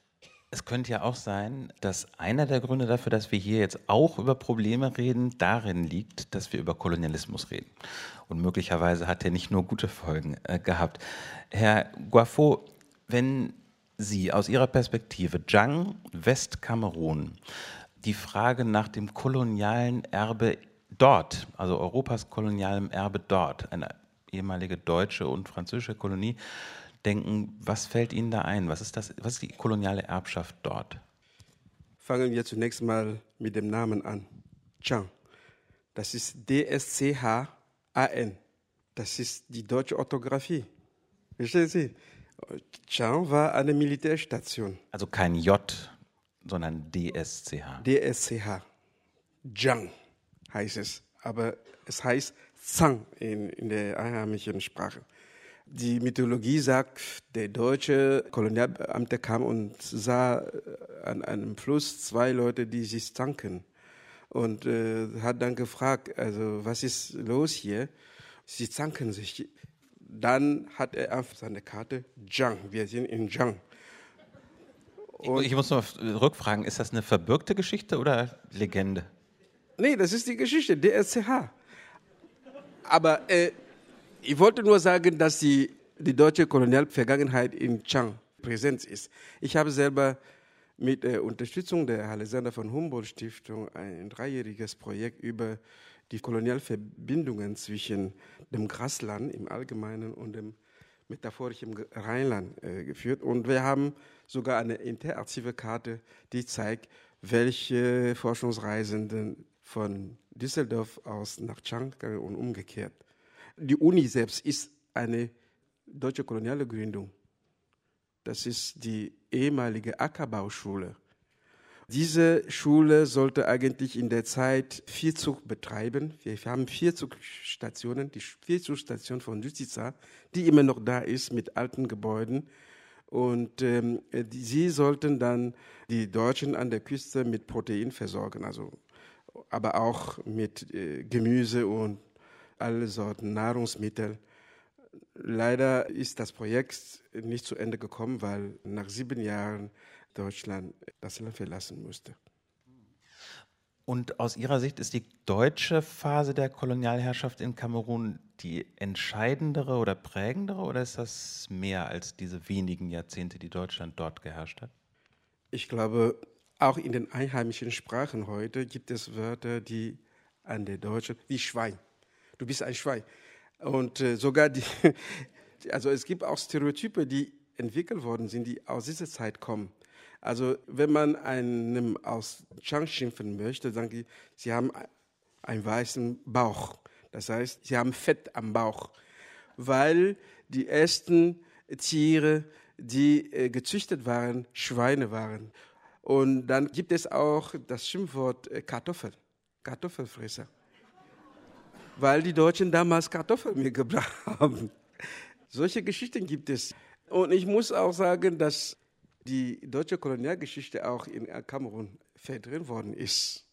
Es könnte ja auch sein, dass einer der Gründe dafür, dass wir hier jetzt auch über Probleme reden, darin liegt, dass wir über Kolonialismus reden. Und möglicherweise hat er nicht nur gute Folgen äh, gehabt. Herr Guaffo, wenn Sie aus Ihrer Perspektive Djang, Westkamerun, die Frage nach dem kolonialen Erbe dort, also Europas kolonialem Erbe dort, eine ehemalige deutsche und französische Kolonie, denken, was fällt Ihnen da ein? Was ist das, was ist die koloniale Erbschaft dort? Fangen wir zunächst mal mit dem Namen an. Djang. Das ist D S C H A N. Das ist die deutsche Orthographie. Verstehen Sie? Chang war eine Militärstation. Also kein J, sondern D S C H. D S C H. Zhang heißt es. Aber es heißt Zhang in, in der einheimischen Sprache. Die Mythologie sagt, der deutsche Kolonialbeamte kam und sah an einem Fluss zwei Leute, die sich zanken. Und äh, hat dann gefragt, also was ist los hier? Sie zanken sich. Dann hat er auf seine Karte Zhang. Wir sind in Zhang. Und ich muss noch rückfragen, ist das eine verbürgte Geschichte oder Legende? Nee, das ist die Geschichte, D S C H. Aber äh, ich wollte nur sagen, dass die, die deutsche Kolonialvergangenheit in Chang präsent ist. Ich habe selber mit äh, Unterstützung der Alexander von Humboldt Stiftung ein dreijähriges Projekt über die Kolonialverbindungen zwischen dem Grasland im Allgemeinen und dem metaphorischen Rheinland äh, geführt. Und wir haben sogar eine interaktive Karte, die zeigt, welche Forschungsreisenden von Düsseldorf aus nach Chang und umgekehrt. Die Uni selbst ist eine deutsche koloniale Gründung. Das ist die ehemalige Ackerbauschule. Diese Schule sollte eigentlich in der Zeit Viehzug betreiben. Wir haben Viehzugstationen, die Viehzugstation von Düstica, die immer noch da ist mit alten Gebäuden. Und ähm, die, sie sollten dann die Deutschen an der Küste mit Protein versorgen, also, aber auch mit äh, Gemüse und alle Sorten Nahrungsmittel. Leider ist das Projekt nicht zu Ende gekommen, weil nach sieben Jahren Deutschland das Land verlassen musste. Und aus Ihrer Sicht ist die deutsche Phase der Kolonialherrschaft in Kamerun die entscheidendere oder prägendere, oder ist das mehr als diese wenigen Jahrzehnte, die Deutschland dort geherrscht hat? Ich glaube, auch in den einheimischen Sprachen heute gibt es Wörter, die an der deutschen, wie Schwein. Du bist ein Schwein. Und äh, sogar die, also es gibt auch Stereotype, die entwickelt worden sind, die aus dieser Zeit kommen. Also wenn man einem aus Chang schimpfen möchte, sagen die, sie haben einen weißen Bauch. Das heißt, sie haben Fett am Bauch, weil die ersten Tiere, die äh, gezüchtet waren, Schweine waren. Und dann gibt es auch das Schimpfwort äh, Kartoffel, Kartoffelfresser, weil die Deutschen damals Kartoffeln mitgebracht haben. Solche Geschichten gibt es. Und ich muss auch sagen, dass die deutsche Kolonialgeschichte auch in Kamerun verdreht worden ist.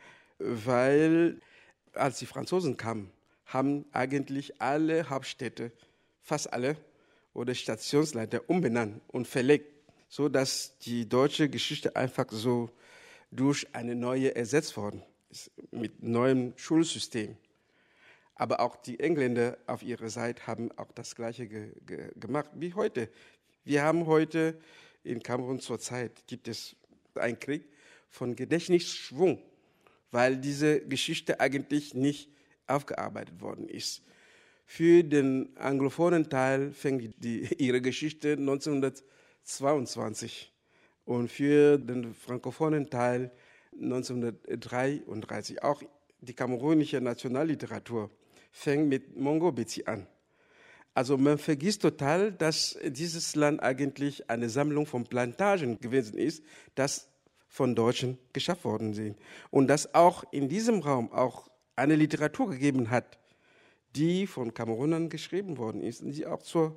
Weil als die Franzosen kamen, haben eigentlich alle Hauptstädte, fast alle, oder Stationsleiter umbenannt und verlegt, sodass die deutsche Geschichte einfach so durch eine neue ersetzt worden ist, mit neuem Schulsystem. Aber auch die Engländer auf ihrer Seite haben auch das Gleiche ge- ge- gemacht wie heute. Wir haben heute in Kamerun zurzeit gibt es einen Krieg von Gedächtnisschwung, weil diese Geschichte eigentlich nicht aufgearbeitet worden ist. Für den anglophonen Teil fängt die, die, ihre Geschichte neunzehnhundertzweiundzwanzig und für den frankophonen Teil neunzehnhundertdreiunddreißig. Auch die kamerunische Nationalliteratur fängt mit Mongo Betsy an. Also man vergisst total, dass dieses Land eigentlich eine Sammlung von Plantagen gewesen ist, das von Deutschen geschafft worden sind. Und dass auch in diesem Raum auch eine Literatur gegeben hat, die von Kamerunern geschrieben worden ist und die auch zur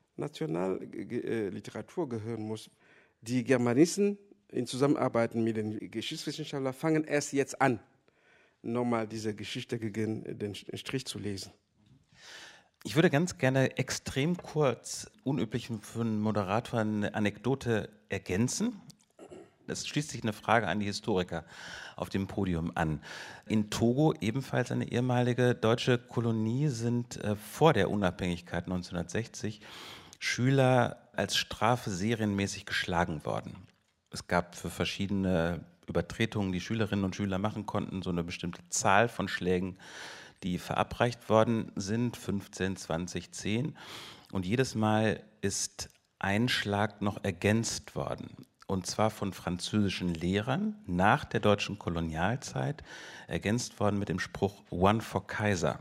Nationalliteratur gehören muss. Die Germanisten in Zusammenarbeit mit den Geschichtswissenschaftlern fangen erst jetzt an, nochmal diese Geschichte gegen den Strich zu lesen. Ich würde ganz gerne extrem kurz, unüblich für einen Moderator, eine Anekdote ergänzen. Es schließt sich eine Frage an die Historiker auf dem Podium an. In Togo, ebenfalls eine ehemalige deutsche Kolonie, sind äh, vor der Unabhängigkeit neunzehnhundertsechzig Schüler als Strafe serienmäßig geschlagen worden. Es gab für verschiedene Übertretungen, die Schülerinnen und Schüler machen konnten, so eine bestimmte Zahl von Schlägen, die verabreicht worden sind, fünfzehn, zwanzig, zehn. Und jedes Mal ist ein Schlag noch ergänzt worden. und zwar von französischen Lehrern nach der deutschen Kolonialzeit, ergänzt worden mit dem Spruch One for Kaiser.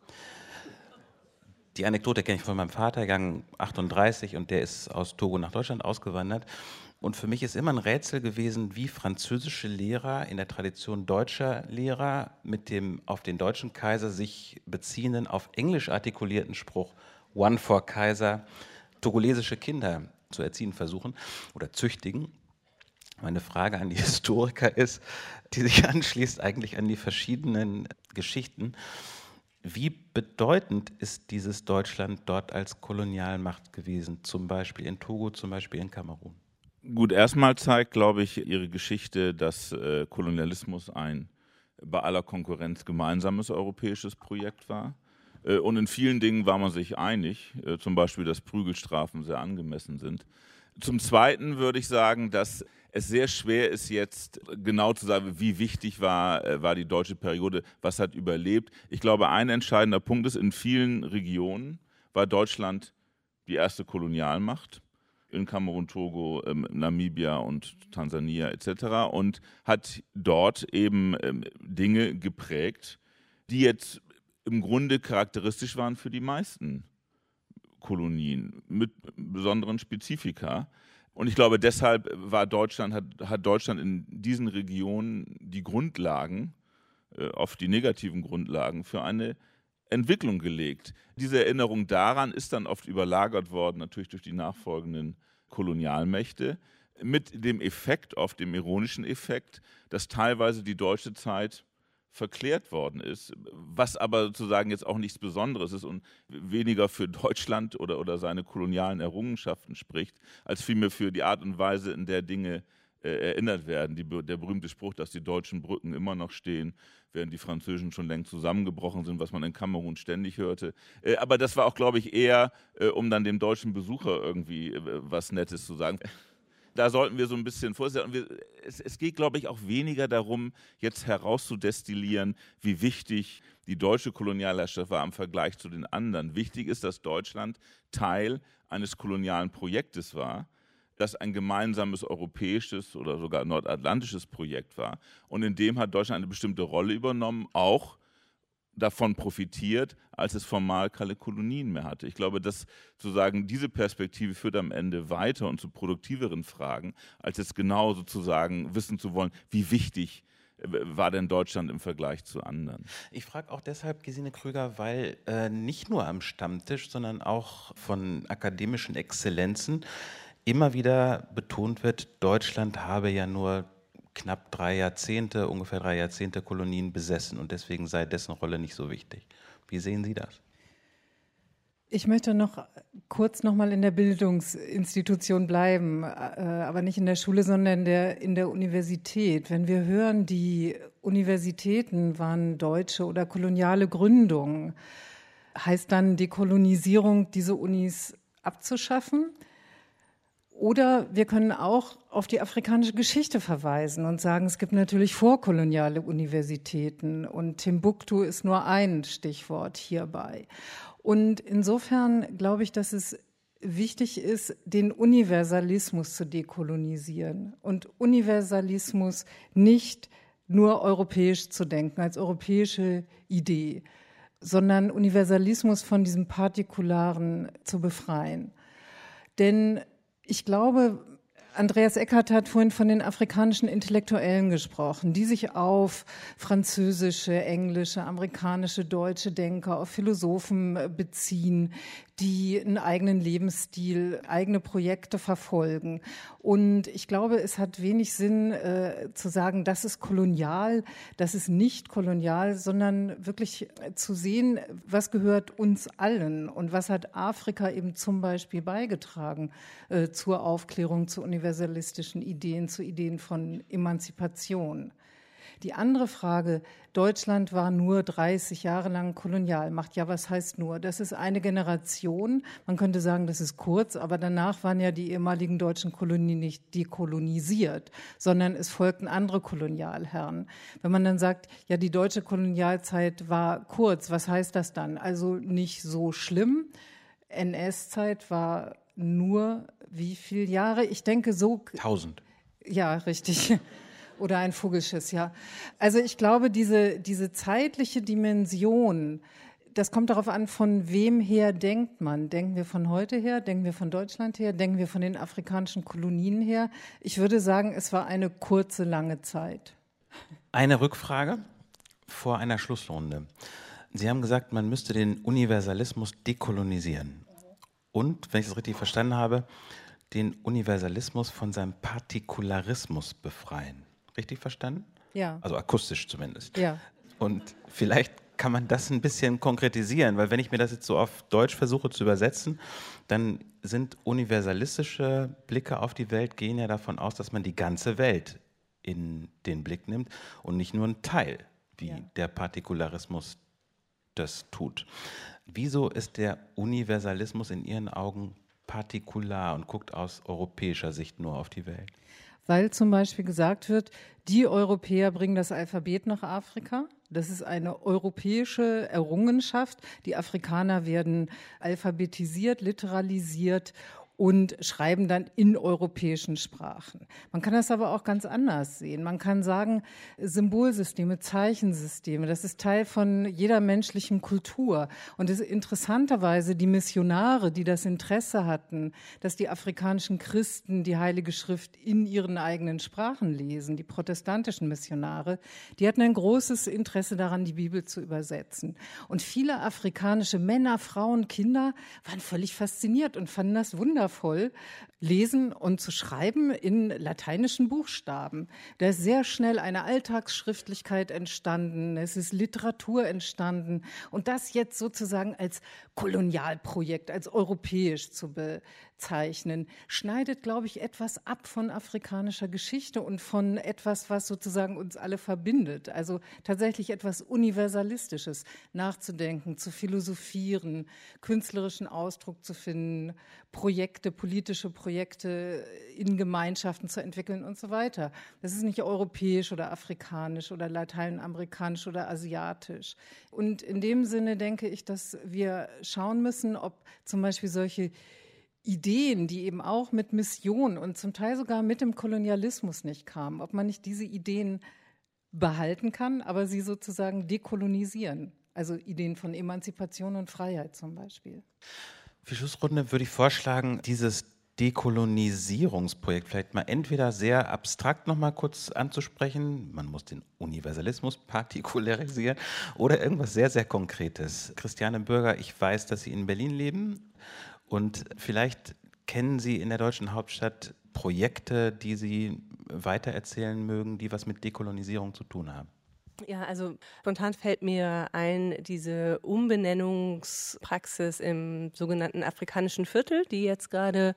Die Anekdote kenne ich von meinem Vater, Jahrgang achtunddreißig, und der ist aus Togo nach Deutschland ausgewandert. Und für mich ist immer ein Rätsel gewesen, wie französische Lehrer in der Tradition deutscher Lehrer mit dem auf den deutschen Kaiser sich beziehenden, auf Englisch artikulierten Spruch One for Kaiser togolesische Kinder zu erziehen versuchen oder züchtigen. Meine Frage an die Historiker ist, die sich anschließt eigentlich an die verschiedenen Geschichten. Wie bedeutend ist dieses Deutschland dort als Kolonialmacht gewesen, zum Beispiel in Togo, zum Beispiel in Kamerun? Gut, erstmal zeigt, glaube ich, ihre Geschichte, dass äh, Kolonialismus ein bei aller Konkurrenz gemeinsames europäisches Projekt war. Äh, und in vielen Dingen war man sich einig, äh, zum Beispiel, dass Prügelstrafen sehr angemessen sind. Zum Zweiten würde ich sagen, dass es sehr schwer ist, jetzt genau zu sagen, wie wichtig war, äh, war die deutsche Periode, was hat überlebt. Ich glaube, ein entscheidender Punkt ist, in vielen Regionen war Deutschland die erste Kolonialmacht. In Kamerun, Togo, ähm, Namibia und Tansania et cetera und hat dort eben ähm, Dinge geprägt, die jetzt im Grunde charakteristisch waren für die meisten Kolonien mit besonderen Spezifika. Und ich glaube, deshalb war Deutschland, hat, hat Deutschland in diesen Regionen die Grundlagen, äh, oft die negativen Grundlagen für eine Entwicklung gelegt. Diese Erinnerung daran ist dann oft überlagert worden, natürlich durch die nachfolgenden Kolonialmächte, mit dem Effekt, oft dem ironischen Effekt, dass teilweise die deutsche Zeit verklärt worden ist, was aber sozusagen jetzt auch nichts Besonderes ist und weniger für Deutschland oder, oder seine kolonialen Errungenschaften spricht, als vielmehr für die Art und Weise, in der Dinge äh, erinnert werden. Die, der berühmte Spruch, dass die deutschen Brücken immer noch stehen, während die französischen schon längst zusammengebrochen sind, was man in Kamerun ständig hörte. Äh, aber das war auch, glaube ich, eher, äh, um dann dem deutschen Besucher irgendwie äh, was Nettes zu sagen. Da sollten wir so ein bisschen vorsichtig sein. Es, es geht, glaube ich, auch weniger darum, jetzt herauszudestillieren, wie wichtig die deutsche Kolonialherrschaft war im Vergleich zu den anderen. Wichtig ist, dass Deutschland Teil eines kolonialen Projektes war, das ein gemeinsames europäisches oder sogar nordatlantisches Projekt war. Und in dem hat Deutschland eine bestimmte Rolle übernommen, auch davon profitiert, als es formal keine Kolonien mehr hatte. Ich glaube, dass sozusagen diese Perspektive führt am Ende weiter und zu produktiveren Fragen, als jetzt genau sozusagen wissen zu wollen, wie wichtig war denn Deutschland im Vergleich zu anderen. Ich frage auch deshalb, Gesine Krüger, weil äh, nicht nur am Stammtisch, sondern auch von akademischen Exzellenzen immer wieder betont wird, Deutschland habe ja nur knapp drei Jahrzehnte, ungefähr drei Jahrzehnte Kolonien besessen und deswegen sei dessen Rolle nicht so wichtig. Wie sehen Sie das? Ich möchte noch kurz noch mal in der Bildungsinstitution bleiben, aber nicht in der Schule, sondern in der, in der Universität. Wenn wir hören, die Universitäten waren deutsche oder koloniale Gründungen, heißt dann Dekolonisierung, diese Unis abzuschaffen? Oder wir können auch auf die afrikanische Geschichte verweisen und sagen, es gibt natürlich vorkoloniale Universitäten und Timbuktu ist nur ein Stichwort hierbei. Und insofern glaube ich, dass es wichtig ist, den Universalismus zu dekolonisieren und Universalismus nicht nur europäisch zu denken, als europäische Idee, sondern Universalismus von diesem Partikularen zu befreien. Denn ich glaube, Andreas Eckert hat vorhin von den afrikanischen Intellektuellen gesprochen, die sich auf französische, englische, amerikanische, deutsche Denker, auf Philosophen beziehen, die einen eigenen Lebensstil, eigene Projekte verfolgen. Und ich glaube, es hat wenig Sinn äh, zu sagen, das ist kolonial, das ist nicht kolonial, sondern wirklich zu sehen, was gehört uns allen und was hat Afrika eben zum Beispiel beigetragen äh, zur Aufklärung, zu universalistischen Ideen, zu Ideen von Emanzipation. Die andere Frage, Deutschland war nur dreißig Jahre lang Kolonialmacht. Ja, was heißt nur? Das ist eine Generation. Man könnte sagen, das ist kurz, aber danach waren ja die ehemaligen deutschen Kolonien nicht dekolonisiert, sondern es folgten andere Kolonialherren. Wenn man dann sagt, ja, die deutsche Kolonialzeit war kurz, was heißt das dann? Also nicht so schlimm. N S-Zeit war nur wie viele Jahre? Ich denke so... Tausend. Ja, richtig. Oder ein Vogelschiss, ja. Also ich glaube, diese, diese zeitliche Dimension, das kommt darauf an, von wem her denkt man. Denken wir von heute her, denken wir von Deutschland her, denken wir von den afrikanischen Kolonien her? Ich würde sagen, es war eine kurze, lange Zeit. Eine Rückfrage vor einer Schlussrunde. Sie haben gesagt, man müsste den Universalismus dekolonisieren. Und, wenn ich es richtig verstanden habe, den Universalismus von seinem Partikularismus befreien. Richtig verstanden? Ja. Also akustisch zumindest. Ja. Und vielleicht kann man das ein bisschen konkretisieren, weil wenn ich mir das jetzt so auf Deutsch versuche zu übersetzen, dann sind universalistische Blicke auf die Welt, gehen ja davon aus, dass man die ganze Welt in den Blick nimmt und nicht nur einen Teil, wie ja. der Partikularismus das tut. Wieso ist der Universalismus in Ihren Augen partikular und guckt aus europäischer Sicht nur auf die Welt? Weil zum Beispiel gesagt wird, die Europäer bringen das Alphabet nach Afrika. Das ist eine europäische Errungenschaft. Die Afrikaner werden alphabetisiert, literalisiert und schreiben dann in europäischen Sprachen. Man kann das aber auch ganz anders sehen. Man kann sagen, Symbolsysteme, Zeichensysteme, das ist Teil von jeder menschlichen Kultur. Und es ist interessanterweise die Missionare, die das Interesse hatten, dass die afrikanischen Christen die Heilige Schrift in ihren eigenen Sprachen lesen, die protestantischen Missionare, die hatten ein großes Interesse daran, die Bibel zu übersetzen. Und viele afrikanische Männer, Frauen, Kinder waren völlig fasziniert und fanden das wundervoll. Voll lesen und zu schreiben in lateinischen Buchstaben. Da ist sehr schnell eine Alltagsschriftlichkeit entstanden, es ist Literatur entstanden und das jetzt sozusagen als Kolonialprojekt, als europäisch zu bezeichnen, schneidet, glaube ich, etwas ab von afrikanischer Geschichte und von etwas, was sozusagen uns alle verbindet. Also tatsächlich etwas Universalistisches, nachzudenken, zu philosophieren, künstlerischen Ausdruck zu finden, Projekte, politische Projekte in Gemeinschaften zu entwickeln und so weiter. Das ist nicht europäisch oder afrikanisch oder lateinamerikanisch oder asiatisch. Und in dem Sinne denke ich, dass wir schauen müssen, ob zum Beispiel solche Ideen, die eben auch mit Mission und zum Teil sogar mit dem Kolonialismus nicht kamen, ob man nicht diese Ideen behalten kann, aber sie sozusagen dekolonisieren. Also Ideen von Emanzipation und Freiheit zum Beispiel. Für die Schlussrunde würde ich vorschlagen, dieses Dekolonisierungsprojekt vielleicht mal entweder sehr abstrakt noch mal kurz anzusprechen, man muss den Universalismus partikularisieren, oder irgendwas sehr, sehr Konkretes. Christiane Bürger, ich weiß, dass Sie in Berlin leben und vielleicht kennen Sie in der deutschen Hauptstadt Projekte, die Sie weitererzählen mögen, die was mit Dekolonisierung zu tun haben. Ja, also spontan fällt mir ein, diese Umbenennungspraxis im sogenannten afrikanischen Viertel, die jetzt gerade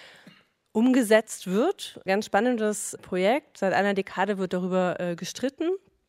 umgesetzt wird. Ganz spannendes Projekt. Seit einer Dekade wird darüber äh, gestritten,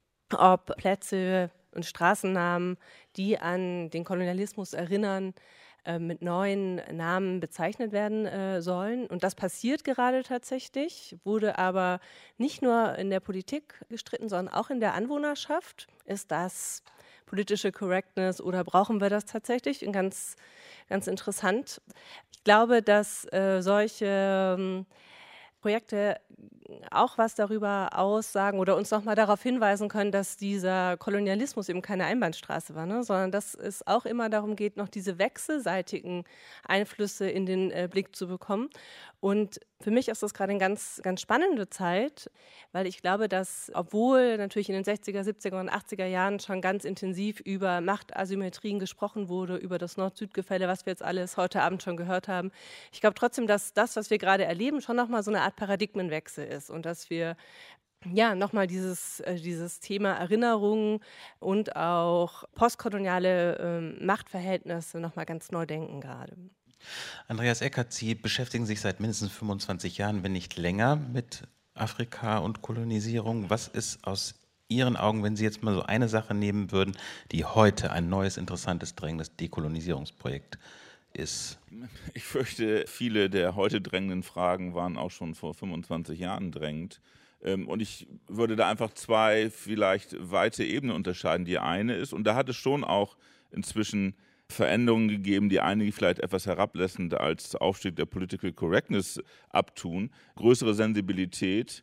ob Plätze und Straßennamen, die an den Kolonialismus erinnern, mit neuen Namen bezeichnet werden äh, sollen. Und das passiert gerade tatsächlich, wurde aber nicht nur in der Politik gestritten, sondern auch in der Anwohnerschaft. Ist das politische Correctness oder brauchen wir das tatsächlich? Und ganz, ganz interessant. Ich glaube, dass äh, solche ähm, Projekte auch was darüber aussagen oder uns nochmal darauf hinweisen können, dass dieser Kolonialismus eben keine Einbahnstraße war, ne? Sondern dass es auch immer darum geht, noch diese wechselseitigen Einflüsse in den äh, Blick zu bekommen. Und für mich ist das gerade eine ganz, ganz spannende Zeit, weil ich glaube, dass, obwohl natürlich in den sechziger, siebziger und achtziger Jahren schon ganz intensiv über Machtasymmetrien gesprochen wurde, über das Nord-Süd-Gefälle, was wir jetzt alles heute Abend schon gehört haben, ich glaube trotzdem, dass das, was wir gerade erleben, schon nochmal so eine Art Paradigmenwechsel ist und dass wir ja nochmal dieses, äh, dieses Thema Erinnerung und auch postkoloniale äh, Machtverhältnisse nochmal ganz neu denken gerade. Andreas Eckert, Sie beschäftigen sich seit mindestens fünfundzwanzig Jahren, wenn nicht länger, mit Afrika und Kolonisierung. Was ist aus Ihren Augen, wenn Sie jetzt mal so eine Sache nehmen würden, die heute ein neues, interessantes, drängendes Dekolonisierungsprojekt ist? Ich fürchte, viele der heute drängenden Fragen waren auch schon vor fünfundzwanzig Jahren drängend. Und ich würde da einfach zwei vielleicht weite Ebenen unterscheiden. Die eine ist, und da hat es schon auch inzwischen Veränderungen gegeben, die einige vielleicht etwas herablassend als Aufstieg der Political Correctness abtun, größere Sensibilität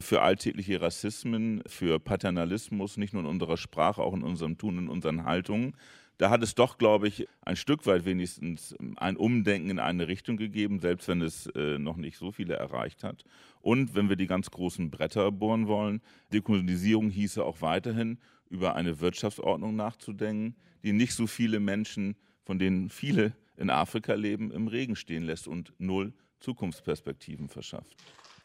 für alltägliche Rassismen, für Paternalismus, nicht nur in unserer Sprache, auch in unserem Tun, in unseren Haltungen. Da hat es doch, glaube ich, ein Stück weit wenigstens ein Umdenken in eine Richtung gegeben, selbst wenn es äh, noch nicht so viele erreicht hat. Und wenn wir die ganz großen Bretter bohren wollen, Dekolonisierung hieße auch weiterhin, über eine Wirtschaftsordnung nachzudenken, die nicht so viele Menschen, von denen viele in Afrika leben, im Regen stehen lässt und null Zukunftsperspektiven verschafft.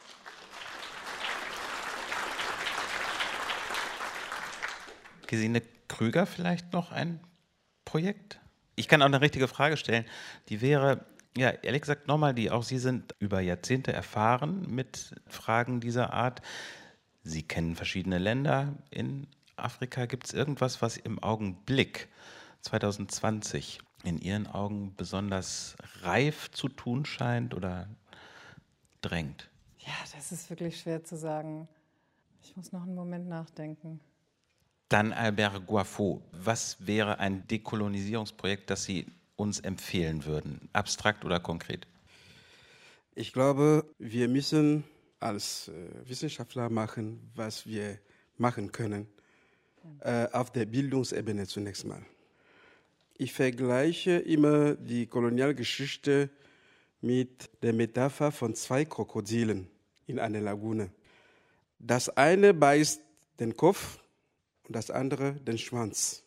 Gesine Krüger vielleicht noch ein Projekt? Ich kann auch eine richtige Frage stellen. Die wäre, ja, ehrlich gesagt nochmal, die auch Sie sind über Jahrzehnte erfahren mit Fragen dieser Art. Sie kennen verschiedene Länder in Afrika. Gibt es irgendwas, was im Augenblick zwanzig zwanzig in Ihren Augen besonders reif zu tun scheint oder drängt? Ja, das ist wirklich schwer zu sagen. Ich muss noch einen Moment nachdenken. Dann Albert Guafo. Was wäre ein Dekolonisierungsprojekt, das Sie uns empfehlen würden? Abstrakt oder konkret? Ich glaube, wir müssen als äh, Wissenschaftler machen, was wir machen können, äh, auf der Bildungsebene zunächst mal. Ich vergleiche immer die Kolonialgeschichte mit der Metapher von zwei Krokodilen in einer Lagune. Das eine beißt den Kopf und das andere den Schwanz.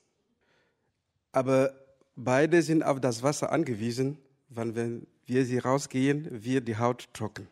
Aber beide sind auf das Wasser angewiesen, weil wenn wir sie rausgehen, wird die Haut trocken.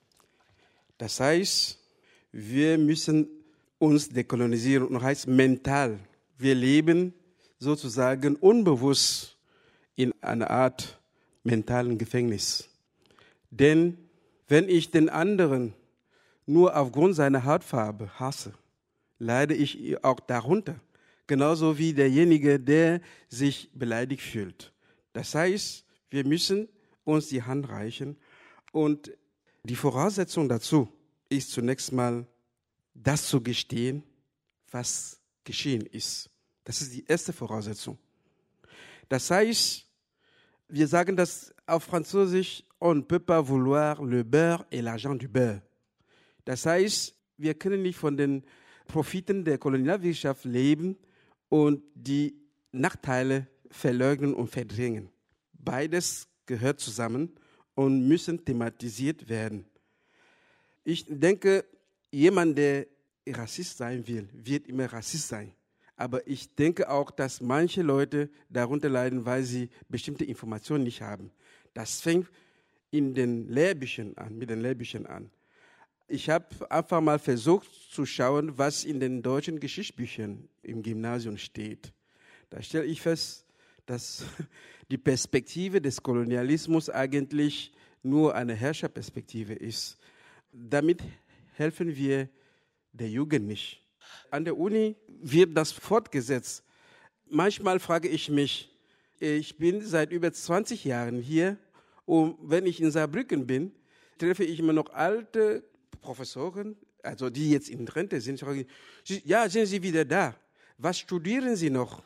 Das heißt, wir müssen uns dekolonisieren, und das heißt mental. Wir leben sozusagen unbewusst in einer Art mentalen Gefängnis. Denn wenn ich den anderen nur aufgrund seiner Hautfarbe hasse, leide ich auch darunter. Genauso wie derjenige, der sich beleidigt fühlt. Das heißt, wir müssen uns die Hand reichen. Und die Voraussetzung dazu ist zunächst mal, das zu gestehen, was geschehen ist. Das ist die erste Voraussetzung. Das heißt, wir sagen das auf Französisch, on ne peut pas vouloir le beurre et l'argent du beurre. Das heißt, wir können nicht von den Profiten der Kolonialwirtschaft leben und die Nachteile verleugnen und verdrängen. Beides gehört zusammen und müssen thematisiert werden. Ich denke, jemand, der Rassist sein will, wird immer Rassist sein. Aber ich denke auch, dass manche Leute darunter leiden, weil sie bestimmte Informationen nicht haben. Das fängt in den Lehrbüchern an, mit den Lehrbüchern an. Ich habe einfach mal versucht zu schauen, was in den deutschen Geschichtsbüchern im Gymnasium steht. Da stelle ich fest, dass die Perspektive des Kolonialismus eigentlich nur eine Herrscherperspektive ist. Damit helfen wir der Jugend nicht. An der Uni wird das fortgesetzt. Manchmal frage ich mich, ich bin seit über zwanzig Jahren hier und wenn ich in Saarbrücken bin, treffe ich immer noch alte Professoren, also die jetzt in Rente sind. Ja, sind Sie wieder da? Was studieren Sie noch?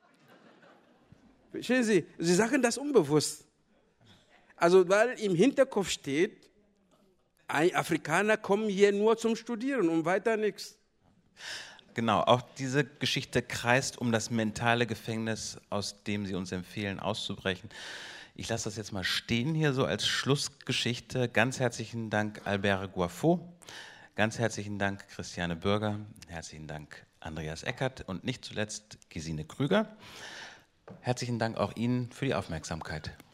Verstehen Sie? Sie sagen das unbewusst. Also weil im Hinterkopf steht, ein Afrikaner kommt hier nur zum Studieren und weiter nichts. Genau, auch diese Geschichte kreist um das mentale Gefängnis, aus dem Sie uns empfehlen, auszubrechen. Ich lasse das jetzt mal stehen hier so als Schlussgeschichte. Ganz herzlichen Dank, Albert Guafo. Ganz herzlichen Dank, Christiane Bürger. Herzlichen Dank, Andreas Eckert. Und nicht zuletzt Gesine Krüger. Herzlichen Dank auch Ihnen für die Aufmerksamkeit.